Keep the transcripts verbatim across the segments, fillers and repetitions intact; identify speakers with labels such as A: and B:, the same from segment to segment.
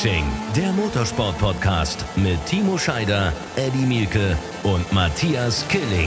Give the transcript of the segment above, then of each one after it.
A: Racing, der Motorsport-Podcast mit Timo Scheider, Eddie Mielke und Matthias Killing.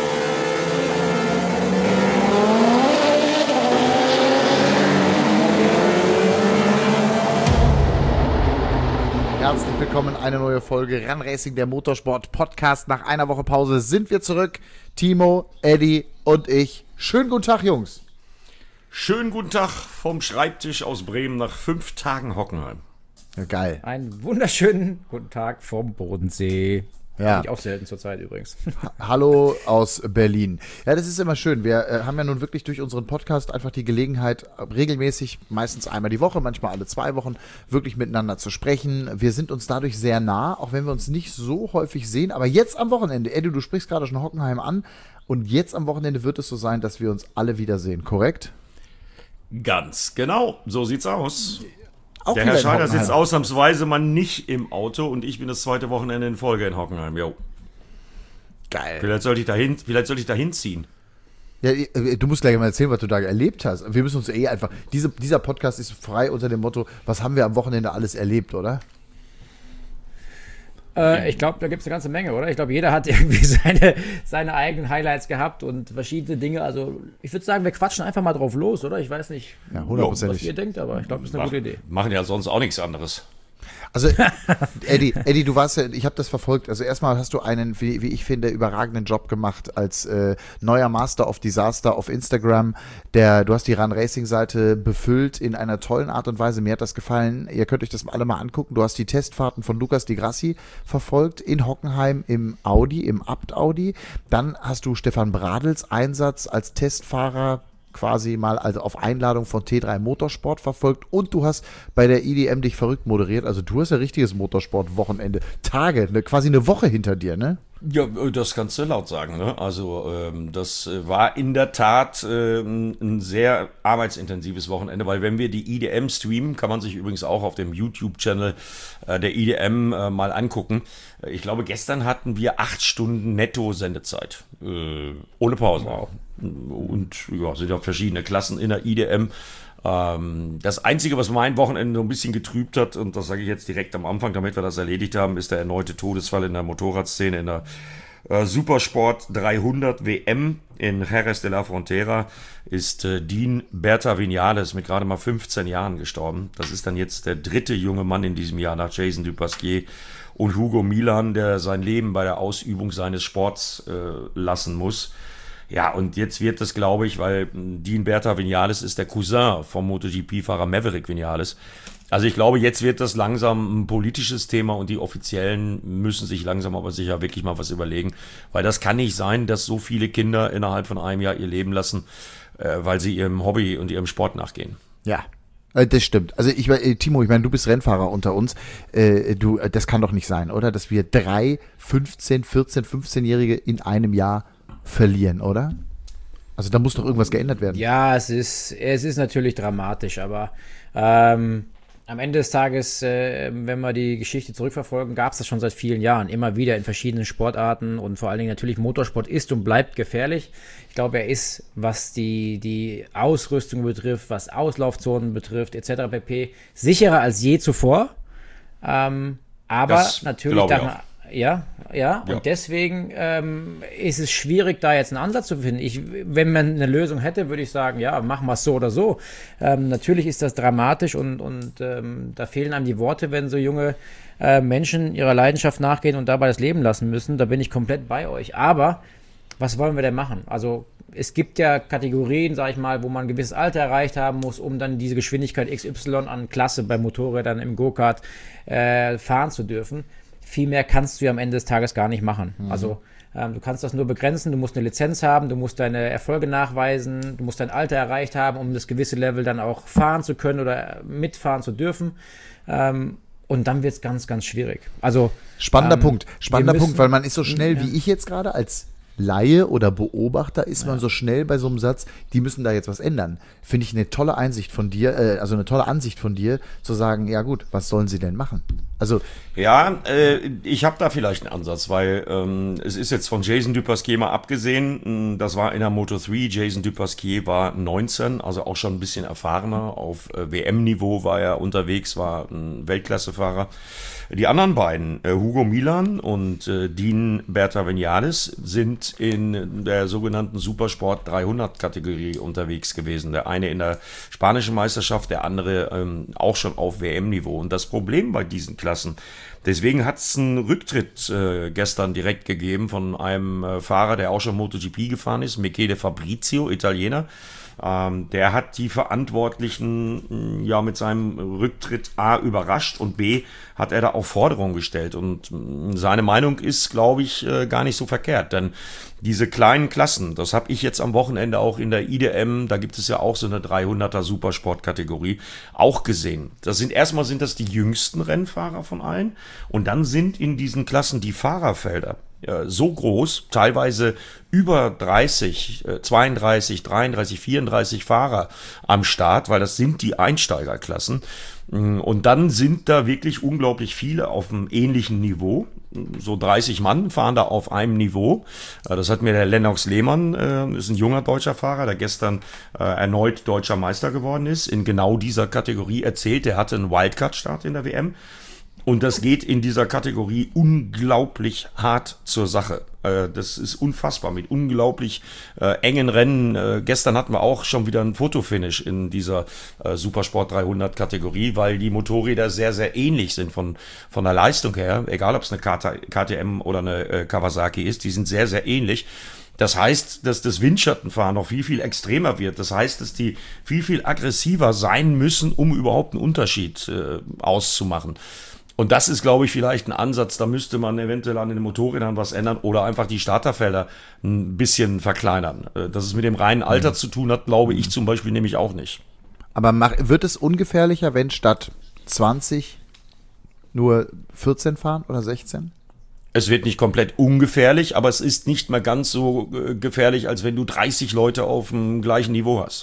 B: Herzlich willkommen, eine neue Folge Run Racing, der Motorsport-Podcast. Nach einer Woche Pause sind wir zurück. Timo, Eddie und ich. Schönen guten Tag, Jungs.
C: Schönen guten Tag vom Schreibtisch aus Bremen nach fünf Tagen Hockenheim.
B: Ja, geil.
D: Einen wunderschönen guten Tag vom Bodensee.
B: Ja.
D: Finde ich auch selten zur Zeit übrigens.
B: Hallo aus Berlin. Ja, das ist immer schön. Wir äh, haben ja nun wirklich durch unseren Podcast einfach die Gelegenheit, regelmäßig, meistens einmal die Woche, manchmal alle zwei Wochen, wirklich miteinander zu sprechen. Wir sind uns dadurch sehr nah, auch wenn wir uns nicht so häufig sehen. Aber jetzt am Wochenende, Eddie, du sprichst gerade schon Hockenheim an, und jetzt am Wochenende wird es so sein, dass wir uns alle wiedersehen, korrekt?
C: Ganz genau, so sieht's aus.
B: Auch
C: Der Herr Scheider sitzt ausnahmsweise mal nicht im Auto und ich bin das zweite Wochenende in Folge in Hockenheim. Jo.
B: Geil.
C: Vielleicht sollte ich dahin, vielleicht sollte ich dahin ziehen.
B: Ja, du musst gleich mal erzählen, was du da erlebt hast. Wir müssen uns eh einfach, diese, dieser Podcast ist frei unter dem Motto, was haben wir am Wochenende alles erlebt, oder?
D: Äh, ich glaube, da gibt es eine ganze Menge, oder? Ich glaube, jeder hat irgendwie seine, seine eigenen Highlights gehabt und verschiedene Dinge. Also ich würde sagen, wir quatschen einfach mal drauf los, oder? Ich weiß nicht,
B: ja, hundertprozentig.
D: was ihr denkt, aber ich glaube, das ist eine
C: Mach,
D: gute Idee.
C: Machen ja sonst auch nichts anderes.
B: Also, Eddie, Eddie, du warst ja, ich habe das verfolgt. Also erstmal hast du einen, wie, wie ich finde, überragenden Job gemacht als äh, neuer Master of Disaster auf Instagram. Der, du hast die Run Racing Seite befüllt in einer tollen Art und Weise. Mir hat das gefallen. Ihr könnt euch das alle mal angucken. Du hast die Testfahrten von Lucas Di Grassi verfolgt in Hockenheim im Audi, im Abt Audi. Dann hast du Stefan Bradls Einsatz als Testfahrer quasi mal also auf Einladung von T drei Motorsport verfolgt, und du hast bei der I D M dich verrückt moderiert. Also du hast ja richtiges Motorsport-Wochenende. Tage, ne, quasi eine Woche hinter dir, ne?
C: Ja, das kannst du laut sagen. Ne? Also ähm, das war in der Tat ähm, ein sehr arbeitsintensives Wochenende, weil wenn wir die I D M streamen, kann man sich übrigens auch auf dem YouTube-Channel äh, der I D M äh, mal angucken. Ich glaube, gestern hatten wir acht Stunden Netto-Sendezeit, äh, ohne Pause. Wow. Und ja, sind ja verschiedene Klassen in der I D M. Ähm, das Einzige, was mein Wochenende so ein bisschen getrübt hat, und das sage ich jetzt direkt am Anfang, damit wir das erledigt haben, ist der erneute Todesfall in der Motorradszene, in der äh, Supersport dreihundert W M in Jerez de la Frontera ist äh, Dean Berta Viñales mit gerade mal fünfzehn Jahren gestorben. Das ist dann jetzt der dritte junge Mann in diesem Jahr nach Jason Dupasquier und Hugo Milan, der sein Leben bei der Ausübung seines Sports äh, lassen muss. Ja, und jetzt wird das, glaube ich, weil Dean Berta Viñales ist der Cousin vom MotoGP-Fahrer Maverick Viñales. Also ich glaube, jetzt wird das langsam ein politisches Thema und die Offiziellen müssen sich langsam aber sicher wirklich mal was überlegen. Weil das kann nicht sein, dass so viele Kinder innerhalb von einem Jahr ihr Leben lassen, äh, weil sie ihrem Hobby und ihrem Sport nachgehen.
B: Ja. Das stimmt. Also ich, Timo, ich meine, du bist Rennfahrer unter uns. Äh, du, das kann doch nicht sein, oder? Dass wir drei fünfzehn, vierzehn, fünfzehnjährige in einem Jahr verlieren, oder? Also da muss doch irgendwas geändert werden.
D: Ja, es ist, es ist natürlich dramatisch, aber ähm, am Ende des Tages, äh, wenn wir die Geschichte zurückverfolgen, gab es das schon seit vielen Jahren, immer wieder in verschiedenen Sportarten, und vor allen Dingen natürlich Motorsport ist und bleibt gefährlich. Ich glaube, er ist, was die, die Ausrüstung betrifft, was Auslaufzonen betrifft, et cetera pp., sicherer als je zuvor. Ähm, aber
C: das
D: natürlich dann...
C: auch.
D: Ja, ja,
C: Ja.
D: Und deswegen ähm, ist es schwierig, da jetzt einen Ansatz zu finden. Ich, wenn man eine Lösung hätte, würde ich sagen, ja, machen wir es so oder so. Ähm, natürlich ist das dramatisch, und, und ähm, da fehlen einem die Worte, wenn so junge äh, Menschen ihrer Leidenschaft nachgehen und dabei das Leben lassen müssen. Da bin ich komplett bei euch. Aber was wollen wir denn machen? Also es gibt ja Kategorien, sag ich mal, wo man ein gewisses Alter erreicht haben muss, um dann diese Geschwindigkeit X Y an Klasse bei Motorrädern im Go-Kart äh, fahren zu dürfen. Viel mehr kannst du ja am Ende des Tages gar nicht machen. Mhm. Also ähm, du kannst das nur begrenzen, du musst eine Lizenz haben, du musst deine Erfolge nachweisen, du musst dein Alter erreicht haben, um das gewisse Level dann auch fahren zu können oder mitfahren zu dürfen. Ähm, und dann wird es ganz, ganz schwierig. Also
B: Spannender
D: ähm,
B: Punkt, spannender
D: müssen,
B: Punkt, weil man ist so schnell,
D: ja.
B: wie ich jetzt gerade als Laie oder Beobachter, ist man
D: Ja.
B: so schnell bei so einem Satz, die müssen da jetzt was ändern. Finde ich eine tolle Einsicht von dir, äh, also eine tolle Ansicht von dir, zu sagen, ja gut, was sollen sie denn machen? Also
C: Ja, äh, ich habe da vielleicht einen Ansatz, weil ähm, es ist jetzt von Jason Dupasquier mal abgesehen, das war in der Moto drei, Jason Dupasquier war neunzehn, also auch schon ein bisschen erfahrener, auf äh, W M-Niveau war er unterwegs, war ein Weltklassefahrer. Die anderen beiden, äh, Hugo Milan und äh, Dean Bertaveniades, sind in der sogenannten Supersport dreihundert-Kategorie unterwegs gewesen. Der eine in der spanischen Meisterschaft, der andere ähm, auch schon auf W M-Niveau. Und das Problem bei diesen Klassen, deswegen hat es einen Rücktritt äh, gestern direkt gegeben von einem äh, Fahrer, der auch schon MotoGP gefahren ist, Michele Fabrizio, Italiener. Ähm, der hat die Verantwortlichen ja mit seinem Rücktritt A überrascht und B hat er da auch Forderungen gestellt. Und mh, seine Meinung ist, glaube ich, äh, gar nicht so verkehrt. Denn diese kleinen Klassen, das habe ich jetzt am Wochenende auch in der I D M, da gibt es ja auch so eine dreihunderter Supersportkategorie, auch gesehen. Das sind erstmal sind das die jüngsten Rennfahrer von allen und dann sind in diesen Klassen die Fahrerfelder ja, so groß, teilweise über dreißig, zweiunddreißig, dreiunddreißig, vierunddreißig Fahrer am Start, weil das sind die Einsteigerklassen. Und dann sind da wirklich unglaublich viele auf einem ähnlichen Niveau. So dreißig Mann fahren da auf einem Niveau. Das hat mir der Lennox Lehmann, äh, ist ein junger deutscher Fahrer, der gestern äh, erneut deutscher Meister geworden ist, in genau dieser Kategorie erzählt. Der hatte einen Wildcard-Start in der W M. Und das geht in dieser Kategorie unglaublich hart zur Sache. Äh, das ist unfassbar mit unglaublich äh, engen Rennen. Äh, gestern hatten wir auch schon wieder ein Fotofinish in dieser äh, Supersport dreihundert Kategorie, weil die Motorräder sehr, sehr ähnlich sind von, von der Leistung her. Egal, ob es eine K T M oder eine äh, Kawasaki ist, die sind sehr, sehr ähnlich. Das heißt, dass das Windschattenfahren noch viel, viel extremer wird. Das heißt, dass die viel, viel aggressiver sein müssen, um überhaupt einen Unterschied äh, auszumachen. Und das ist, glaube ich, vielleicht ein Ansatz, da müsste man eventuell an den Motorrädern was ändern oder einfach die Starterfelder ein bisschen verkleinern. Dass es mit dem reinen Alter mhm. zu tun hat, glaube ich zum Beispiel nämlich auch nicht.
B: Aber mach, wird es ungefährlicher, wenn statt zwanzig nur vierzehn fahren oder sechzehn?
C: Es wird nicht komplett ungefährlich, aber es ist nicht mehr ganz so gefährlich, als wenn du dreißig Leute auf dem gleichen Niveau hast.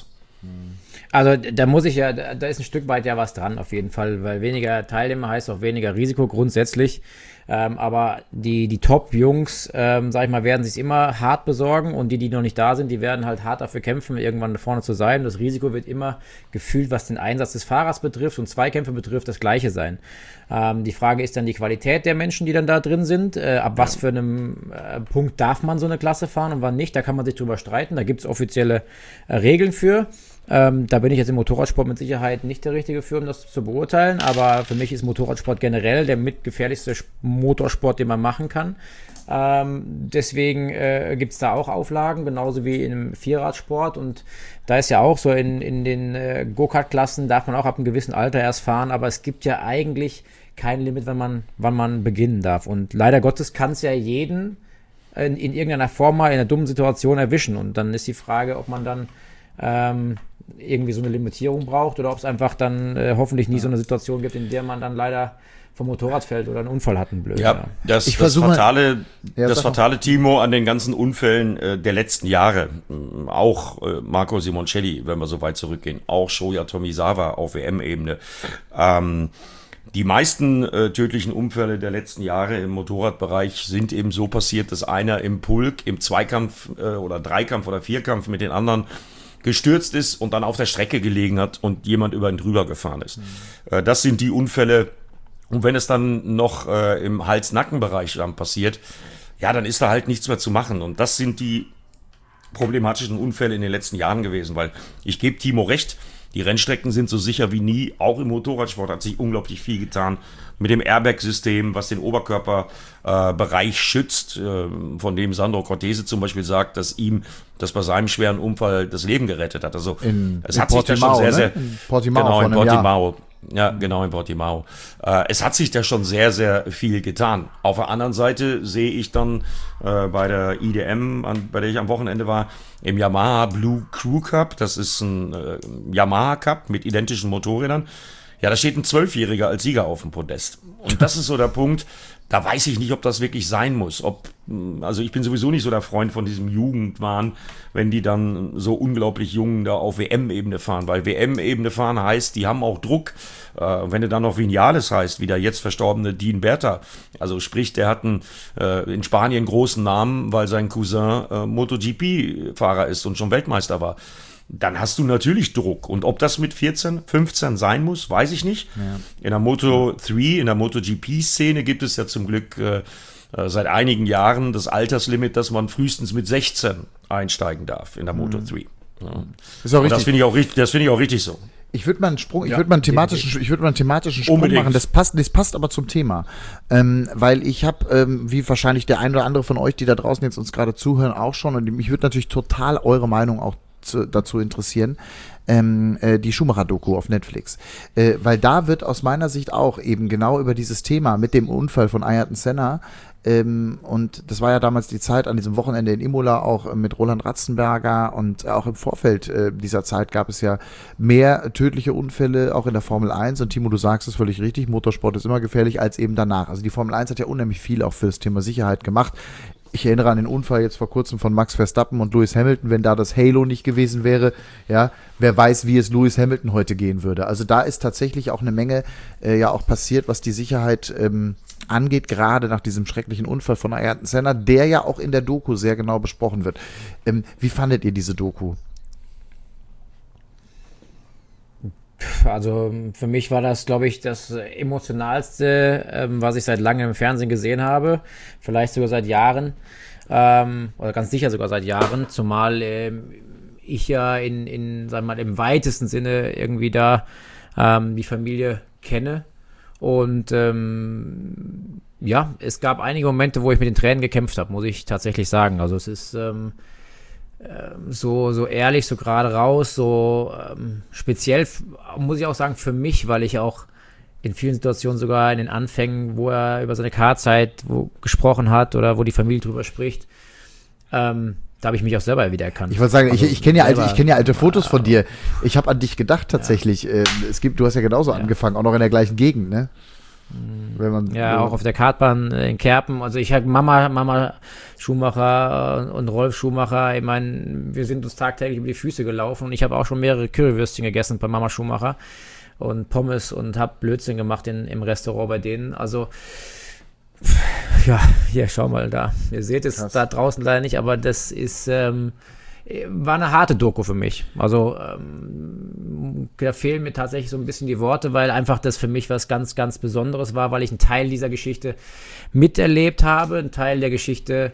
D: Also da muss ich ja, da ist ein Stück weit ja was dran auf jeden Fall, weil weniger Teilnehmer heißt auch weniger Risiko grundsätzlich. Ähm, aber die, die Top-Jungs, ähm, sag ich mal, werden sich immer hart besorgen und die, die noch nicht da sind, die werden halt hart dafür kämpfen, irgendwann da vorne zu sein. Das Risiko wird immer gefühlt, was den Einsatz des Fahrers betrifft und Zweikämpfe betrifft, das gleiche sein. Ähm, die Frage ist dann die Qualität der Menschen, die dann da drin sind. Äh, ab was für einem äh, Punkt darf man so eine Klasse fahren und wann nicht, da kann man sich drüber streiten. Da gibt es offizielle äh, Regeln für. Ähm, da bin ich jetzt im Motorradsport mit Sicherheit nicht der Richtige für, um das zu beurteilen, aber für mich ist Motorradsport generell der mitgefährlichste Motorsport, den man machen kann. Ähm, deswegen äh, gibt es da auch Auflagen, genauso wie im Vierradsport, und da ist ja auch so, in, in den äh, Go-Kart-Klassen darf man auch ab einem gewissen Alter erst fahren, aber es gibt ja eigentlich kein Limit, wann man, wann man beginnen darf, und leider Gottes kann es ja jeden in, in irgendeiner Form mal in einer dummen Situation erwischen, und dann ist die Frage, ob man dann ähm, irgendwie so eine Limitierung braucht oder ob es einfach dann äh, hoffentlich nie so eine Situation gibt, in der man dann leider vom Motorrad fällt oder einen Unfall hat, einen blöden.
C: Ja, das,
B: ich
C: das fatale,
B: ja,
C: das fatale Timo an den ganzen Unfällen äh, der letzten Jahre, äh, auch äh, Marco Simoncelli, wenn wir so weit zurückgehen, auch Shoya Tomizawa auf W M-Ebene, ähm, die meisten äh, tödlichen Unfälle der letzten Jahre im Motorradbereich sind eben so passiert, dass einer im Pulk, im Zweikampf äh, oder Dreikampf oder Vierkampf mit den anderen gestürzt ist und dann auf der Strecke gelegen hat und jemand über ihn drüber gefahren ist. Mhm. Äh, das sind die Unfälle. Und wenn es dann noch äh, im Hals-Nacken-Bereich dann passiert, ja, dann ist da halt nichts mehr zu machen. Und das sind die problematischen Unfälle in den letzten Jahren gewesen, weil ich gebe Timo recht, die Rennstrecken sind so sicher wie nie. Auch im Motorradsport hat sich unglaublich viel getan mit dem Airbag-System, was den Oberkörperbereich äh, schützt, äh, von dem Sandro Cortese zum Beispiel sagt, dass ihm das bei seinem schweren Unfall das Leben gerettet hat. Also
B: in,
C: es
B: in
C: hat Portimao, sich da schon sehr,
B: ne?
C: sehr
B: in Portimao,
C: genau, in Portimao.
B: Jahr.
C: Ja, genau, in Portimao. Äh, es hat sich da schon sehr, sehr viel getan. Auf der anderen Seite sehe ich dann äh, bei der I D M, an, bei der ich am Wochenende war, im Yamaha Blue Crew Cup, das ist ein äh, Yamaha Cup mit identischen Motorrädern. Ja, da steht ein Zwölfjähriger als Sieger auf dem Podest. Und das ist so der Punkt, da weiß ich nicht, ob das wirklich sein muss. Ob also ich bin sowieso nicht so der Freund von diesem Jugendwahn, wenn die dann so unglaublich jung da auf W M-Ebene fahren, weil W M-Ebene fahren heißt, die haben auch Druck. Äh, wenn du dann noch Vinales heißt, wie der jetzt verstorbene Dean Berta, also sprich, der hat einen, äh, in Spanien großen Namen, weil sein Cousin äh, MotoGP-Fahrer ist und schon Weltmeister war. Dann hast du natürlich Druck. Und ob das mit vierzehn, fünfzehn sein muss, weiß ich nicht. Ja. In der Moto drei, in der MotoGP-Szene gibt es ja zum Glück äh, seit einigen Jahren das Alterslimit, dass man frühestens mit sechzehn einsteigen darf in der Moto drei. Ja.
B: Ist auch richtig.
C: Das finde ich auch richtig, das finde ich auch richtig so.
B: Ich würde mal einen Sprung, ich ja, würde mal einen thematischen, ich würde mal einen thematischen Sprung
C: Unbedingt.
B: machen. Das passt, das passt aber zum Thema, ähm, weil ich habe, ähm, wie wahrscheinlich der ein oder andere von euch, die da draußen jetzt uns gerade zuhören, auch schon, und mich würde natürlich total eure Meinung auch zu, dazu interessieren. Ähm, äh, die Schumacher-Doku auf Netflix. Äh, weil da wird aus meiner Sicht auch eben genau über dieses Thema mit dem Unfall von Ayrton Senna, ähm, und das war ja damals die Zeit an diesem Wochenende in Imola auch äh, mit Roland Ratzenberger, und auch im Vorfeld äh, dieser Zeit gab es ja mehr tödliche Unfälle, auch in der Formel eins, und Timo, du sagst es völlig richtig, Motorsport ist immer gefährlich als eben danach. Also die Formel eins hat ja unheimlich viel auch für das Thema Sicherheit gemacht. Ich erinnere an den Unfall jetzt vor kurzem von Max Verstappen und Lewis Hamilton, wenn da das Halo nicht gewesen wäre, ja, wer weiß, wie es Lewis Hamilton heute gehen würde. Also da ist tatsächlich auch eine Menge äh, ja auch passiert, was die Sicherheit ähm, angeht, gerade nach diesem schrecklichen Unfall von Ayrton Senna, der ja auch in der Doku sehr genau besprochen wird. Ähm, wie fandet ihr diese Doku?
D: Also für mich war das, glaube ich, das emotionalste, ähm, was ich seit langem im Fernsehen gesehen habe. Vielleicht sogar seit Jahren. Ähm, oder ganz sicher sogar seit Jahren. Zumal ähm, ich ja in, in, sagen wir mal, im weitesten Sinne irgendwie da ähm, die Familie kenne. Und ähm, ja, es gab einige Momente, wo ich mit den Tränen gekämpft habe, muss ich tatsächlich sagen. Also es ist ähm, so, so ehrlich, so gerade raus, so ähm, speziell, muss ich auch sagen, für mich, weil ich auch in vielen Situationen sogar in den Anfängen, wo er über seine Karzeit wo gesprochen hat oder wo die Familie drüber spricht, ähm, da habe ich mich auch selber wiedererkannt.
B: Ich wollte sagen,
D: also
B: ich, ich kenne ja alte, ich kenne ja alte Fotos von dir. Ich habe an dich gedacht tatsächlich. Ja. Es gibt, du hast ja genauso ja. angefangen, auch noch in der gleichen Gegend, ne? Wenn man,
D: ja, auch auf der Kartbahn in Kerpen. Also ich habe Mama, Mama Schumacher und Rolf Schumacher, ich meine, wir sind uns tagtäglich über die Füße gelaufen, und ich habe auch schon mehrere Currywürstchen gegessen bei Mama Schumacher und Pommes und habe Blödsinn gemacht in, im Restaurant bei denen. Also ja, hier, schau mal da. Ihr seht es Krass. Da draußen leider nicht, aber das ist ähm, war eine harte Doku für mich. Also ähm, da fehlen mir tatsächlich so ein bisschen die Worte, weil einfach das für mich was ganz, ganz Besonderes war, weil ich einen Teil dieser Geschichte miterlebt habe. Ein Teil der Geschichte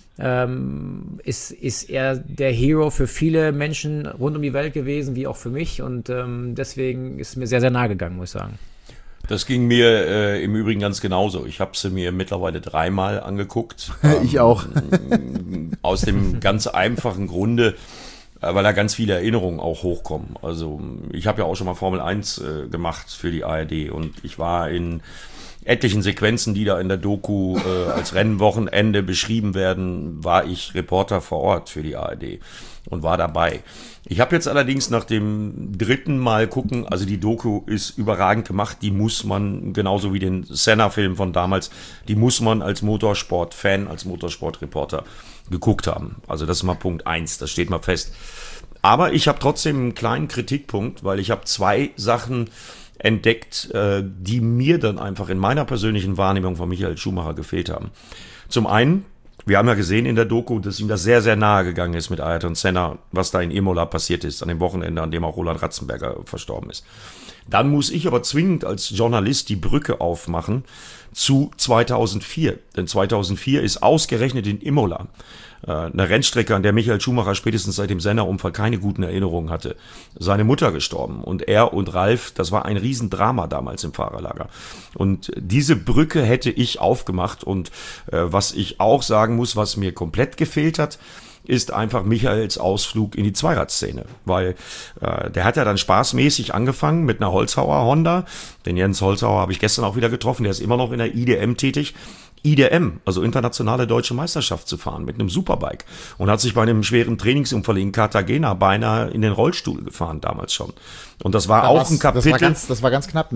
D: ähm, ist, ist er der Hero für viele Menschen rund um die Welt gewesen, wie auch für mich. Und ähm, deswegen ist es mir sehr, sehr nahe gegangen, muss ich sagen.
C: Das ging mir äh, im Übrigen ganz genauso. Ich habe sie mir mittlerweile dreimal angeguckt.
B: Ich auch.
C: Ähm, aus dem ganz einfachen Grunde, äh, weil da ganz viele Erinnerungen auch hochkommen. Also ich habe ja auch schon mal Formel eins äh, gemacht für die A R D, und ich war in etlichen Sequenzen, die da in der Doku äh, als Rennwochenende beschrieben werden, war ich Reporter vor Ort für die A R D und war dabei. Ich habe jetzt allerdings nach dem dritten Mal gucken, also die Doku ist überragend gemacht, die muss man, genauso wie den Senna-Film von damals, die muss man als Motorsport-Fan, als Motorsport-Reporter geguckt haben. Also das ist mal Punkt eins, das steht mal fest. Aber ich habe trotzdem einen kleinen Kritikpunkt, weil ich habe zwei Sachen entdeckt, äh, die mir dann einfach in meiner persönlichen Wahrnehmung von Michael Schumacher gefehlt haben. Zum einen, wir haben ja gesehen in der Doku, dass ihm das sehr, sehr nahe gegangen ist mit Ayrton Senna, was da in Imola passiert ist, an dem Wochenende, an dem auch Roland Ratzenberger verstorben ist. Dann muss ich aber zwingend als Journalist die Brücke aufmachen zu zweitausendvier. Denn zweitausendvier ist ausgerechnet in Imola eine Rennstrecke, an der Michael Schumacher spätestens seit dem Senna-Unfall keine guten Erinnerungen hatte. Seine Mutter gestorben, und er und Ralf, das war ein Riesendrama damals im Fahrerlager. Und diese Brücke hätte ich aufgemacht, und äh, was ich auch sagen muss, was mir komplett gefehlt hat, ist einfach Michaels Ausflug in die Zweiradszene, weil äh, der hat ja dann spaßmäßig angefangen mit einer Holzhauer Honda. Den Jens Holzhauer habe ich gestern auch wieder getroffen, der ist immer noch in der I D M tätig. I D M, also internationale deutsche Meisterschaft zu fahren mit einem Superbike, und hat sich bei einem schweren Trainingsunfall in Cartagena beinahe in den Rollstuhl gefahren damals schon. Und das war
B: da
C: auch ein Kapitel.
B: Das war ganz, das war ganz knapp, ne?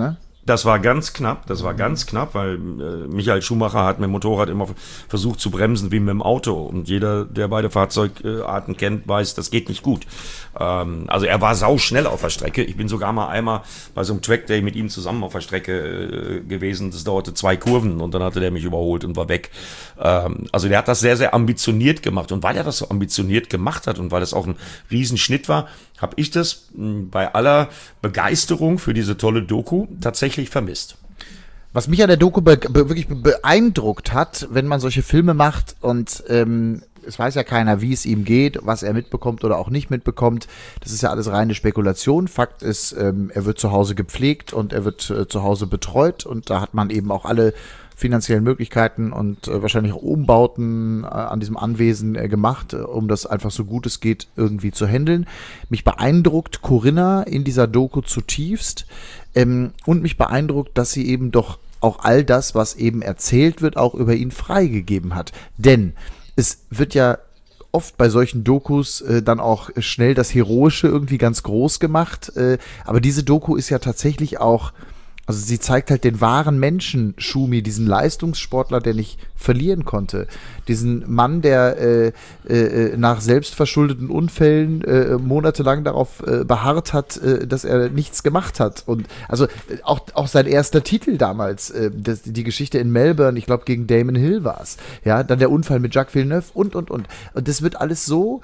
C: Das war ganz knapp, das war ganz knapp, weil äh, Michael Schumacher hat mit dem Motorrad immer versucht zu bremsen wie mit dem Auto. Und jeder, der beide Fahrzeugarten kennt, weiß, das geht nicht gut. Ähm, also er war sauschnell auf der Strecke. Ich bin sogar mal einmal bei so einem Trackday mit ihm zusammen auf der Strecke äh, gewesen. Das dauerte zwei Kurven und dann hatte der mich überholt und war weg. Ähm, also der hat das sehr, sehr ambitioniert gemacht. Und weil er das so ambitioniert gemacht hat und weil das auch ein Riesenschnitt war, habe ich das mh, bei aller Begeisterung für diese tolle Doku tatsächlich vermisst.
B: Was mich an der Doku be- be- wirklich beeindruckt hat, wenn man solche Filme macht und ähm, es weiß ja keiner, wie es ihm geht, was er mitbekommt oder auch nicht mitbekommt. Das ist ja alles reine Spekulation. Fakt ist, ähm, er wird zu Hause gepflegt und er wird äh, zu Hause betreut und da hat man eben auch alle finanziellen Möglichkeiten und äh, wahrscheinlich auch Umbauten äh, an diesem Anwesen äh, gemacht, äh, um das einfach so gut es geht irgendwie zu handeln. Mich beeindruckt Corinna in dieser Doku zutiefst ähm, und mich beeindruckt, dass sie eben doch auch all das, was eben erzählt wird, auch über ihn freigegeben hat. Denn es wird ja oft bei solchen Dokus äh, dann auch schnell das Heroische irgendwie ganz groß gemacht, äh, aber diese Doku ist ja tatsächlich auch, also sie zeigt halt den wahren Menschen, Schumi, diesen Leistungssportler, der nicht verlieren konnte. Diesen Mann, der äh, äh, nach selbstverschuldeten Unfällen äh, monatelang darauf äh, beharrt hat, äh, dass er nichts gemacht hat. Und also äh, auch, auch sein erster Titel damals, äh, das, die Geschichte in Melbourne, ich glaube gegen Damon Hill war es. Ja, dann der Unfall mit Jacques Villeneuve und, und, und. Und das wird alles so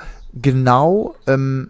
B: genau ähm,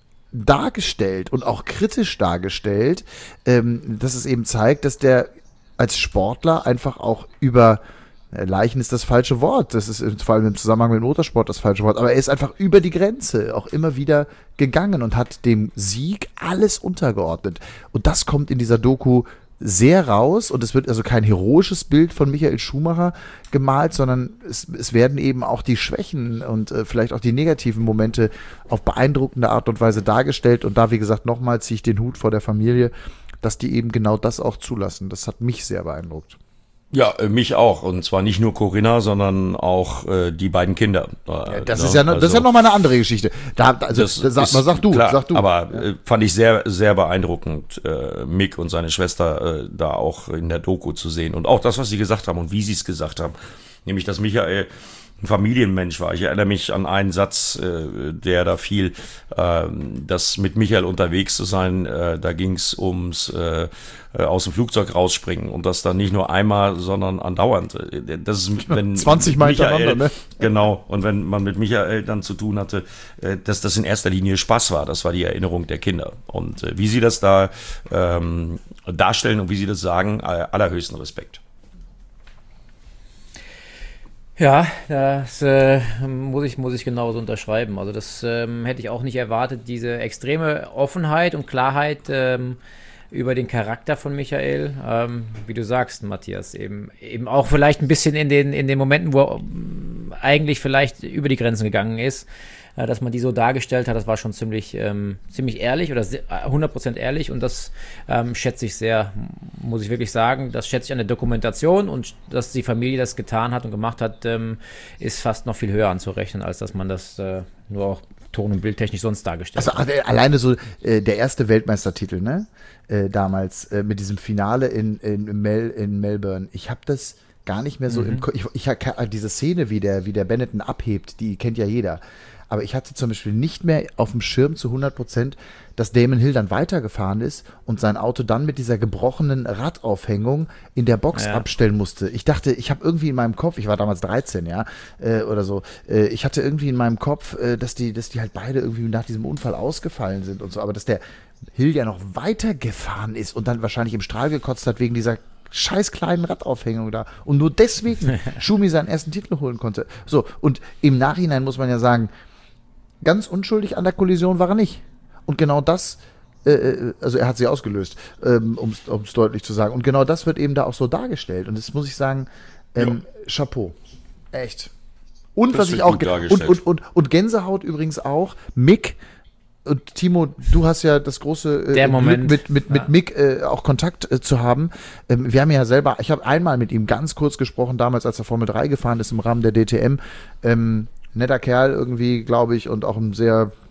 B: dargestellt und auch kritisch dargestellt, ähm, dass es eben zeigt, dass der als Sportler einfach auch über äh, Leichen ist das falsche Wort, das ist vor allem im Zusammenhang mit Motorsport das falsche Wort, aber er ist einfach über die Grenze auch immer wieder gegangen und hat dem Sieg alles untergeordnet. Und das kommt in dieser Doku sehr raus und es wird also kein heroisches Bild von Michael Schumacher gemalt, sondern es, es werden eben auch die Schwächen und äh, vielleicht auch die negativen Momente auf beeindruckende Art und Weise dargestellt und da, wie gesagt, nochmal ziehe ich den Hut vor der Familie, dass die eben genau das auch zulassen. Das hat mich sehr beeindruckt.
C: Ja, äh, mich auch. Und zwar nicht nur Corinna, sondern auch äh, die beiden Kinder. Äh,
B: Ja, das,
C: ne?
B: ist ja, das
C: also,
B: ist ja nochmal eine andere Geschichte. Da, also,
C: das
B: sag,
C: ist
B: sag du,
C: klar,
B: sag du.
C: Aber äh, fand ich sehr, sehr beeindruckend, äh, Mick und seine Schwester äh, da auch in der Doku zu sehen. Und auch das, was sie gesagt haben und wie sie es gesagt haben. Nämlich, dass Michael ein Familienmensch war. Ich erinnere mich an einen Satz, äh, der da fiel, äh, dass mit Michael unterwegs zu sein, äh, da ging es ums äh, aus dem Flugzeug rausspringen und das dann nicht nur einmal, sondern andauernd. Das ist, wenn
B: zwanzig Mal
C: Michael,
B: hintereinander, ne?
C: Genau. Und wenn man mit Michael dann zu tun hatte, äh, dass das in erster Linie Spaß war. Das war die Erinnerung der Kinder. Und äh, wie sie das da ähm, darstellen und wie sie das sagen, äh, allerhöchsten Respekt.
D: Ja, das äh, muss ich, muss ich genauso unterschreiben. Also das ähm, hätte ich auch nicht erwartet, diese extreme Offenheit und Klarheit ähm, über den Charakter von Michael, ähm, wie du sagst, Matthias, eben, eben auch vielleicht ein bisschen in den, in den Momenten, wo er ähm, eigentlich vielleicht über die Grenzen gegangen ist, äh, dass man die so dargestellt hat, das war schon ziemlich, ähm, ziemlich ehrlich oder hundert Prozent ehrlich und das ähm, schätze ich sehr, muss ich wirklich sagen, das schätze ich an der Dokumentation und dass die Familie das getan hat und gemacht hat, ähm, ist fast noch viel höher anzurechnen, als dass man das äh, nur auch Ton- und Bildtechnisch sonst dargestellt
B: Also
D: hat.
B: alleine so äh, der erste Weltmeistertitel, ne? Äh, damals äh, mit diesem Finale in, in, Mel, in Melbourne. Ich habe das gar nicht mehr so
D: Mhm.
B: im Kopf. Ich, ich hab, diese Szene, wie der, wie der Benetton abhebt, die kennt ja jeder. Aber ich hatte zum Beispiel nicht mehr auf dem Schirm zu hundert Prozent, dass Damon Hill dann weitergefahren ist und sein Auto dann mit dieser gebrochenen Radaufhängung in der Box
D: Ja.
B: abstellen musste. Ich dachte, ich habe irgendwie in meinem Kopf, ich war damals dreizehn, ja, äh, oder so, äh, ich hatte irgendwie in meinem Kopf, äh, dass die, dass die halt beide irgendwie nach diesem Unfall ausgefallen sind und so, aber dass der Hill ja noch weitergefahren ist und dann wahrscheinlich im Strahl gekotzt hat wegen dieser scheiß kleinen Radaufhängung da und nur deswegen Schumi seinen ersten Titel holen konnte. So, und im Nachhinein muss man ja sagen, ganz unschuldig an der Kollision war er nicht. Und genau das, äh, also er hat sie ausgelöst, ähm, um es deutlich zu sagen. Und genau das wird eben da auch so dargestellt. Und das muss ich sagen, ähm, Chapeau. Echt. Und
C: Das
B: was
C: wird
B: ich auch,
C: gut
B: ge- und,
C: dargestellt.
B: und, und, und Gänsehaut übrigens auch, Mick und Timo, du hast ja das große äh,
D: Der Moment.
B: Glück, mit, mit, mit
D: Ja.
B: Mick äh, auch Kontakt äh, zu haben. Ähm, wir haben ja selber, ich habe einmal mit ihm ganz kurz gesprochen, damals als er Formel drei gefahren ist im Rahmen der D T M. Ähm, netter Kerl irgendwie, glaube ich, und auch ein sehr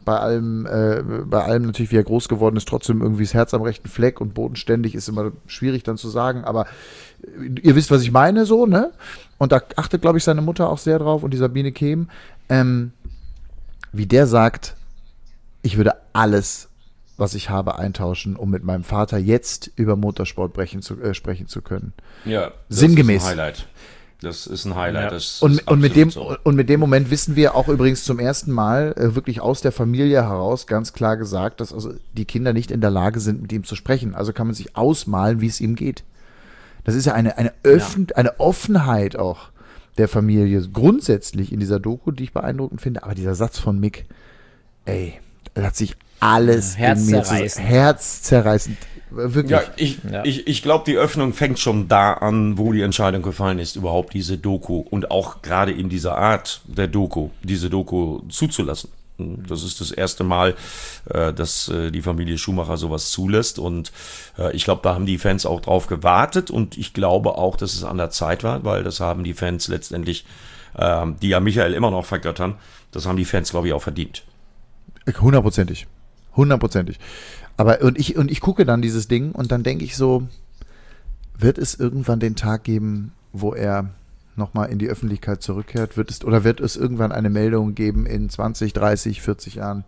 B: bei allem, äh, bei allem natürlich, wie er groß geworden ist, trotzdem irgendwie das Herz am rechten Fleck und bodenständig ist immer schwierig dann zu sagen, aber ihr wisst, was ich meine, so, ne? Und da achtet, glaube ich, seine Mutter auch sehr drauf und die Sabine Kehm, ähm, wie der sagt, ich würde alles, was ich habe, eintauschen, um mit meinem Vater jetzt über Motorsport brechen zu, äh, sprechen zu können.
C: Ja, das
B: sinngemäß.
C: Ist ein Highlight. Das ist ein Highlight.
D: Ja.
C: Das
B: Und,
C: ist
B: und, mit dem,
C: so.
B: und mit dem Moment wissen wir auch übrigens zum ersten Mal äh, wirklich aus der Familie heraus ganz klar gesagt, dass also die Kinder nicht in der Lage sind, mit ihm zu sprechen. Also kann man sich ausmalen, wie es ihm geht. Das ist ja eine, eine, Öffn- ja. eine Offenheit auch der Familie grundsätzlich in dieser Doku, die ich beeindruckend finde. Aber dieser Satz von Mick, ey, da hat sich alles
D: ja,
B: in mir zu herzzerreißend. Wirklich.
C: Ja, ich,
D: Ja.
C: ich, ich glaube, die Öffnung fängt schon da an, wo die Entscheidung gefallen ist, überhaupt diese Doku und auch gerade in dieser Art der Doku, diese Doku zuzulassen. Das ist das erste Mal, äh, dass äh, die Familie Schumacher sowas zulässt und äh, ich glaube, da haben die Fans auch drauf gewartet und ich glaube auch, dass es an der Zeit war, weil das haben die Fans letztendlich, äh, die ja Michael immer noch vergöttern, das haben die Fans, glaube ich, auch verdient.
B: Hundertprozentig. Hundertprozentig. Aber und ich, und ich gucke dann dieses Ding und dann denke ich so, wird es irgendwann den Tag geben, wo er nochmal in die Öffentlichkeit zurückkehrt? Wird es, oder wird es irgendwann eine Meldung geben in zwanzig, dreißig, vierzig Jahren,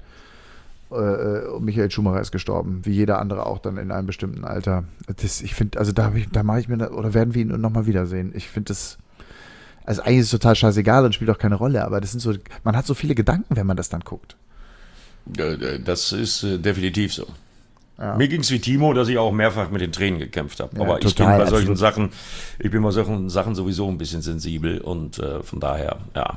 B: äh, Michael Schumacher ist gestorben, wie jeder andere auch dann in einem bestimmten Alter. Das, ich finde, also da, ich, da mache ich mir, da, oder werden wir ihn nochmal wiedersehen? Ich finde das, also eigentlich ist es total scheißegal und spielt auch keine Rolle, aber das sind so, man hat so viele Gedanken, wenn man das dann guckt.
C: Das ist äh, definitiv so.
B: Ja.
C: Mir ging es wie Timo, dass ich auch mehrfach mit den Tränen gekämpft habe.
B: Ja,
C: Aber ich
B: total,
C: bin bei solchen
B: absolut.
C: Sachen, ich bin bei solchen Sachen sowieso ein bisschen sensibel und äh, von daher, ja.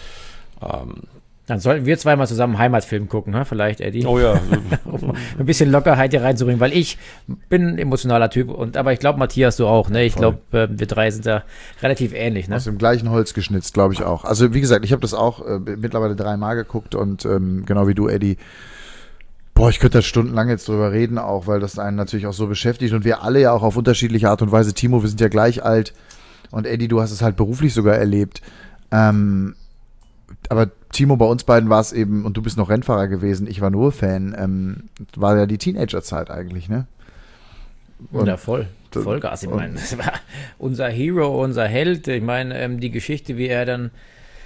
C: Ähm,
D: Dann sollten wir zweimal zusammen einen Heimatfilm gucken, ne? Vielleicht, Eddie.
C: oh ja,
D: Um ein bisschen Lockerheit hier reinzubringen, weil ich bin ein emotionaler Typ, und aber ich glaube, Matthias, du auch, ne? Ich glaube, äh, wir drei sind da relativ ähnlich, ne?
B: Aus dem gleichen Holz geschnitzt, glaube ich auch. Also wie gesagt, ich habe das auch äh, mittlerweile dreimal geguckt und ähm, genau wie du, Eddie, boah, ich könnte da stundenlang jetzt drüber reden auch, weil das einen natürlich auch so beschäftigt und wir alle ja auch auf unterschiedliche Art und Weise. Timo, wir sind ja gleich alt und Eddie, du hast es halt beruflich sogar erlebt. Ähm, aber Timo, bei uns beiden war es eben, und du bist noch Rennfahrer gewesen, ich war nur Fan, ähm, war ja die Teenagerzeit eigentlich, ne? Und
D: Ja, voll. Vollgas. Ich meine, das war unser Hero, unser Held. Ich meine, ähm, die Geschichte, wie er dann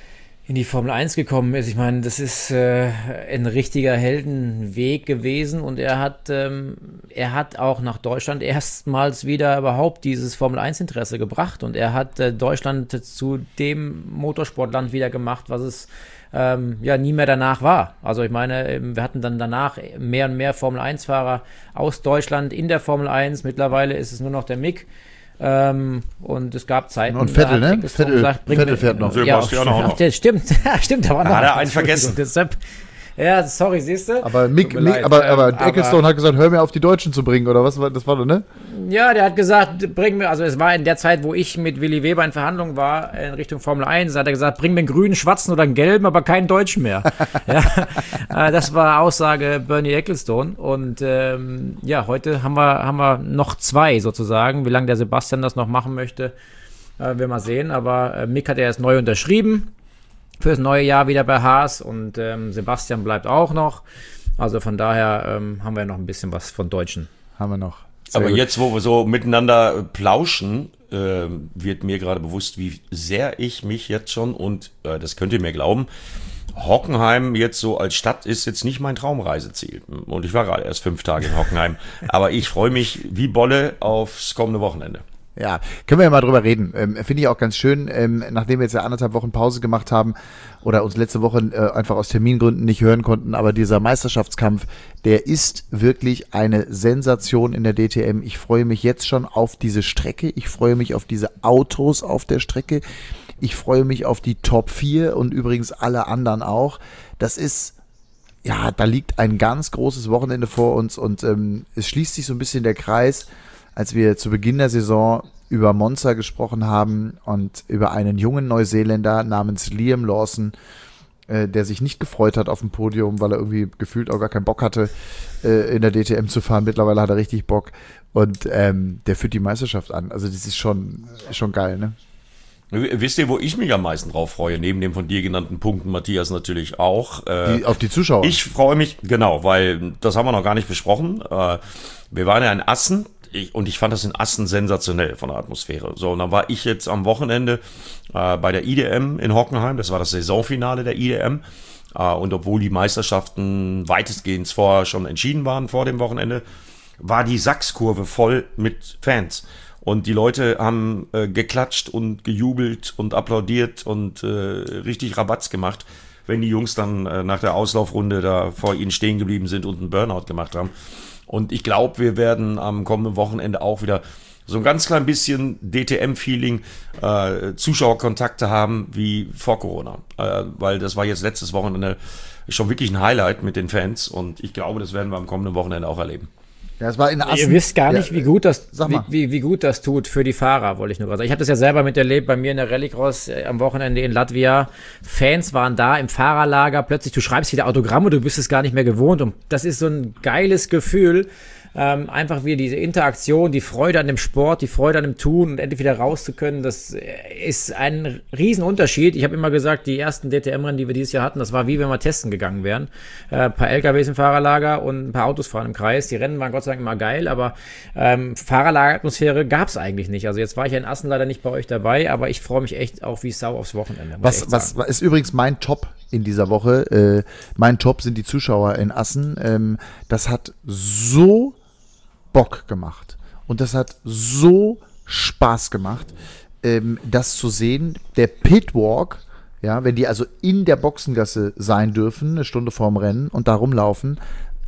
D: in die Formel eins gekommen ist, ich meine, das ist äh, ein richtiger Heldenweg gewesen, und er hat, ähm, er hat auch nach Deutschland erstmals wieder überhaupt dieses Formel eins Interesse gebracht, und er hat äh, Deutschland zu dem Motorsportland wieder gemacht, was es ähm, ja nie mehr danach war. Also ich meine, ähm, wir hatten dann danach mehr und mehr Formel eins Fahrer aus Deutschland in der Formel eins. Mittlerweile ist es nur noch der Mick. Ähm, und es gab Zeiten,
B: Und Vettel,
D: da hat
B: ne?
D: Ecclestone
B: Vettel-
D: gesagt, bring
B: Vettel
D: mir-
B: fährt noch.
D: Ja,
C: Sebastian auch noch.
D: ach, der stimmt, stimmt, da war noch
C: hat er
D: was.
C: einen vergessen.
D: Deshalb, ja, sorry, siehst du?
B: Aber Mick,
D: Tut mir
B: Mick
D: leid,
B: aber, aber
D: ähm,
B: Ecclestone hat gesagt, hör mir auf, die Deutschen zu bringen, oder was war das, war das, ne?
D: Ja, der hat gesagt, bring mir, also es war in der Zeit, wo ich mit Willi Weber in Verhandlungen war, in Richtung Formel eins, hat er gesagt, bring mir einen grünen, schwarzen oder einen gelben, aber keinen deutschen mehr. Ja, äh, das war Aussage Bernie Ecclestone, und ähm, ja, heute haben wir, haben wir noch zwei sozusagen. Wie lange der Sebastian das noch machen möchte, äh, werden wir sehen, aber äh, Mick hat er erst neu unterschrieben fürs neue Jahr wieder bei Haas, und ähm, Sebastian bleibt auch noch. Also von daher ähm, haben wir noch ein bisschen was von Deutschen.
B: Haben wir noch. Sehr
C: aber
B: gut.
C: jetzt, wo wir so miteinander plauschen, äh, wird mir gerade bewusst, wie sehr ich mich jetzt schon, und äh, das könnt ihr mir glauben, Hockenheim jetzt so als Stadt ist jetzt nicht mein Traumreiseziel. Und ich war gerade erst fünf Tage in Hockenheim. Aber ich freue mich wie Bolle aufs kommende Wochenende.
B: Ja, können wir ja mal drüber reden. Ähm, Finde ich auch ganz schön, ähm, nachdem wir jetzt ja anderthalb Wochen Pause gemacht haben oder uns letzte Woche äh, einfach aus Termingründen nicht hören konnten, aber dieser Meisterschaftskampf, der ist wirklich eine Sensation in der D T M. Ich freue mich jetzt schon auf diese Strecke, ich freue mich auf diese Autos auf der Strecke, ich freue mich auf die Top vier und übrigens alle anderen auch. Das ist, ja, da liegt ein ganz großes Wochenende vor uns, und ähm, es schließt sich so ein bisschen der Kreis, als wir zu Beginn der Saison über Monza gesprochen haben und über einen jungen Neuseeländer namens Liam Lawson, äh, der sich nicht gefreut hat auf dem Podium, weil er irgendwie gefühlt auch gar keinen Bock hatte, äh, in der D T M zu fahren. Mittlerweile hat er richtig Bock, und ähm, der führt die Meisterschaft an. Also das ist schon, schon geil, ne?
C: Wisst ihr, wo ich mich am meisten drauf freue? Neben den von dir genannten Punkten, Matthias natürlich auch. Äh,
B: die, auf die Zuschauer.
C: Ich freue mich, genau, weil das haben wir noch gar nicht besprochen. Äh, wir waren ja in Assen ich, und ich fand das in Assen sensationell von der Atmosphäre. So, und dann war ich jetzt am Wochenende äh, bei der I D M in Hockenheim. Das war das Saisonfinale der I D M. Äh, und obwohl die Meisterschaften weitestgehend vorher schon entschieden waren vor dem Wochenende, war die Sachskurve voll mit Fans. Und die Leute haben äh, geklatscht und gejubelt und applaudiert und äh, richtig Rabatz gemacht, wenn die Jungs dann äh, nach der Auslaufrunde da vor ihnen stehen geblieben sind und einen Burnout gemacht haben. Und ich glaube, wir werden am kommenden Wochenende auch wieder so ein ganz klein bisschen D T M-Feeling, äh, Zuschauerkontakte haben wie vor Corona. Äh, weil das war jetzt letztes Wochenende schon wirklich ein Highlight mit den Fans. Und ich glaube, das werden wir am kommenden Wochenende auch erleben.
B: Ja, es war in Assen.
D: Ihr wisst gar nicht,
B: ja,
D: wie gut das,
B: wie,
D: wie, wie gut das tut für die Fahrer, wollte ich nur gerade sagen. Ich habe das ja selber miterlebt bei mir in der Rallycross äh, am Wochenende in Latvia. Fans waren da im Fahrerlager. Plötzlich, du schreibst wieder Autogramme, du bist es gar nicht mehr gewohnt. Und das ist so ein geiles Gefühl. Ähm, einfach wieder diese Interaktion, die Freude an dem Sport, die Freude an dem Tun und endlich wieder raus zu können, das ist ein Riesenunterschied. Ich habe immer gesagt, die ersten D T M-Rennen, die wir dieses Jahr hatten, das war wie wenn wir testen gegangen wären. Äh, ein paar L K Ws im Fahrerlager und ein paar Autos fahren im Kreis. Die Rennen waren Gott sei Dank immer geil, aber ähm, Fahrerlageratmosphäre gab es eigentlich nicht. Also jetzt war ich ja in Assen leider nicht bei euch dabei, aber ich freue mich echt auch wie Sau aufs Wochenende.
B: Was, was ist übrigens mein Top in dieser Woche? Äh, mein Top sind die Zuschauer in Assen. Ähm, das hat so Bock gemacht. Und das hat so Spaß gemacht, ähm, das zu sehen. Der Pitwalk, ja, wenn die also in der Boxengasse sein dürfen, eine Stunde vorm Rennen und da rumlaufen,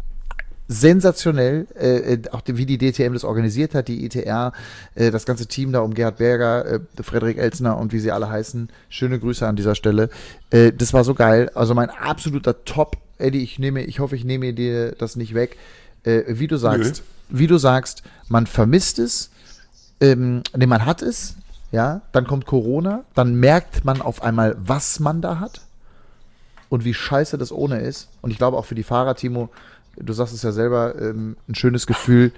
B: sensationell, äh, auch wie die D T M das organisiert hat, die I T R, äh, das ganze Team da um Gerhard Berger, äh, Frederik Elsner und wie sie alle heißen. Schöne Grüße an dieser Stelle. Äh, das war so geil. Also mein absoluter Top, Eddie, ich nehme, ich hoffe, ich nehme dir das nicht weg. Äh, wie du sagst, Nö. wie du sagst, man vermisst es, ähm, nee, man hat es, ja, dann kommt Corona, dann merkt man auf einmal, was man da hat und wie scheiße das ohne ist. Und ich glaube auch für die Fahrer, Timo, du sagst es ja selber, ähm, ein schönes Gefühl.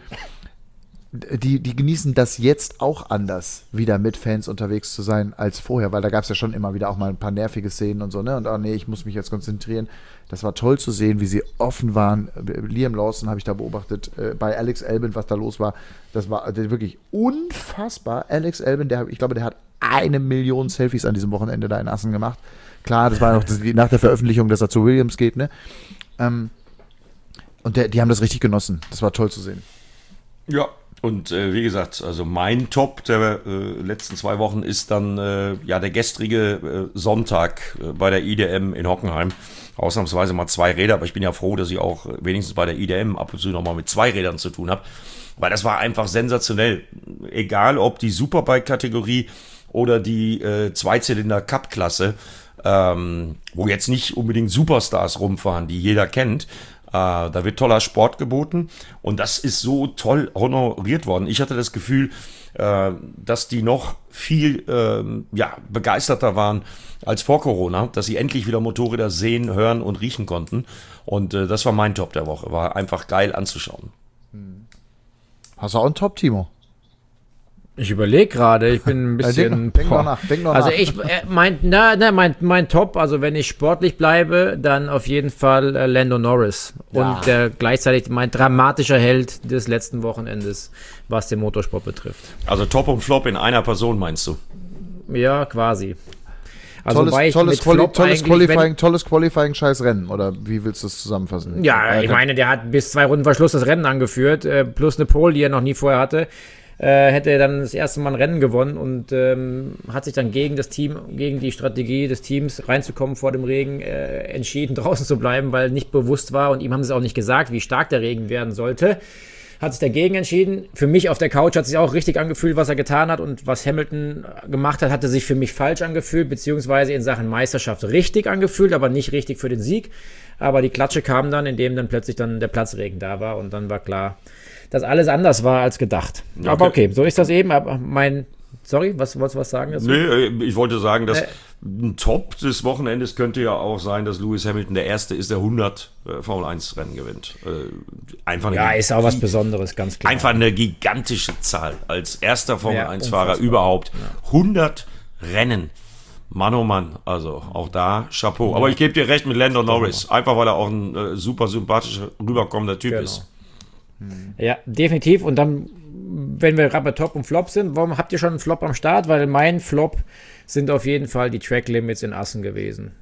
B: Die, die genießen das jetzt auch anders, wieder mit Fans unterwegs zu sein als vorher, weil da gab es ja schon immer wieder auch mal ein paar nervige Szenen und so, ne? Und ah nee, ich muss mich jetzt konzentrieren. Das war toll zu sehen, wie sie offen waren. Liam Lawson habe ich da beobachtet, äh, bei Alex Albon, was da los war. Das war also wirklich unfassbar. Alex Albon, der, ich glaube, der hat eine Million Selfies an diesem Wochenende da in Assen gemacht. Klar, das war noch das, nach der Veröffentlichung, dass er zu Williams geht, ne? Ähm, und der, die haben das richtig genossen. Das war toll zu sehen.
C: Ja. Und äh, wie gesagt, also mein Top der äh, letzten zwei Wochen ist dann äh, ja der gestrige äh, Sonntag äh, bei der I D M in Hockenheim. Ausnahmsweise mal zwei Räder, aber ich bin ja froh, dass ich auch äh, wenigstens bei der I D M ab und zu nochmal mit zwei Rädern zu tun habe. Weil das war einfach sensationell. Egal ob die Superbike-Kategorie oder die äh, Zweizylinder-Cup-Klasse, ähm, wo jetzt nicht unbedingt Superstars rumfahren, die jeder kennt. Uh, da wird toller Sport geboten und das ist so toll honoriert worden. Ich hatte das Gefühl, uh, dass die noch viel uh, ja, begeisterter waren als vor Corona, dass sie endlich wieder Motorräder sehen, hören und riechen konnten. Und uh, das war mein Top der Woche. War einfach geil anzuschauen.
B: Hast du auch einen Top, Timo?
D: Ich überlege gerade, ich bin ein bisschen.
B: Denk, denk noch nach, denk noch
D: also
B: nach.
D: ich, äh, mein, na, na, mein, mein Top, also wenn ich sportlich bleibe, dann auf jeden Fall äh, Lando Norris.
B: Ja.
D: Und der gleichzeitig mein dramatischer Held des letzten Wochenendes, was den Motorsport betrifft.
C: Also Top und Flop in einer Person, meinst du?
D: Ja, quasi. Also
B: tolles,
D: weil ich
B: tolles,
D: mit
B: Quali
D: Flop
B: tolles
D: eigentlich,
B: Qualifying,
D: wenn,
B: tolles Qualifying, scheiß Rennen, oder wie willst du es zusammenfassen?
D: Ja, ich meine, der hat bis zwei Runden Verschluss das Rennen angeführt, äh, plus eine Pole, die er noch nie vorher hatte. Äh, hätte er dann das erste Mal ein Rennen gewonnen und ähm, hat sich dann gegen das Team, gegen die Strategie des Teams reinzukommen vor dem Regen äh, entschieden, draußen zu bleiben, weil nicht bewusst war und ihm haben sie auch nicht gesagt, wie stark der Regen werden sollte. Hat sich dagegen entschieden. Für mich auf der Couch hat sich auch richtig angefühlt, was er getan hat und was Hamilton gemacht hat, hatte sich für mich falsch angefühlt, beziehungsweise in Sachen Meisterschaft richtig angefühlt, aber nicht richtig für den Sieg. Aber die Klatsche kam dann, indem dann plötzlich dann der Platzregen da war und dann war klar, dass alles anders war als gedacht. Okay. Aber okay, so ist das eben. Aber mein, sorry, was wolltest du was sagen dazu?
C: Nee, ich wollte sagen, dass
D: äh,
C: ein Top des Wochenendes könnte ja auch sein, dass Lewis Hamilton der Erste ist, der hundert äh, Formel eins Rennen gewinnt. Äh, einfach eine
D: ja, ist auch was Besonderes, ganz klar.
C: Einfach eine gigantische Zahl. Als erster Formel
D: ja,
C: eins Fahrer überhaupt.
D: Ja.
C: hundert Rennen. Mann, oh Mann, also auch da Chapeau. Aber ich gebe dir recht mit Lando Norris, einfach weil er auch ein äh, super sympathischer, rüberkommender Typ
D: Genau.
C: ist.
D: Ja, definitiv. Und dann, wenn wir gerade bei Top und Flop sind, warum habt ihr schon einen Flop am Start? Weil mein Flop sind auf jeden Fall die Track Limits in Assen gewesen.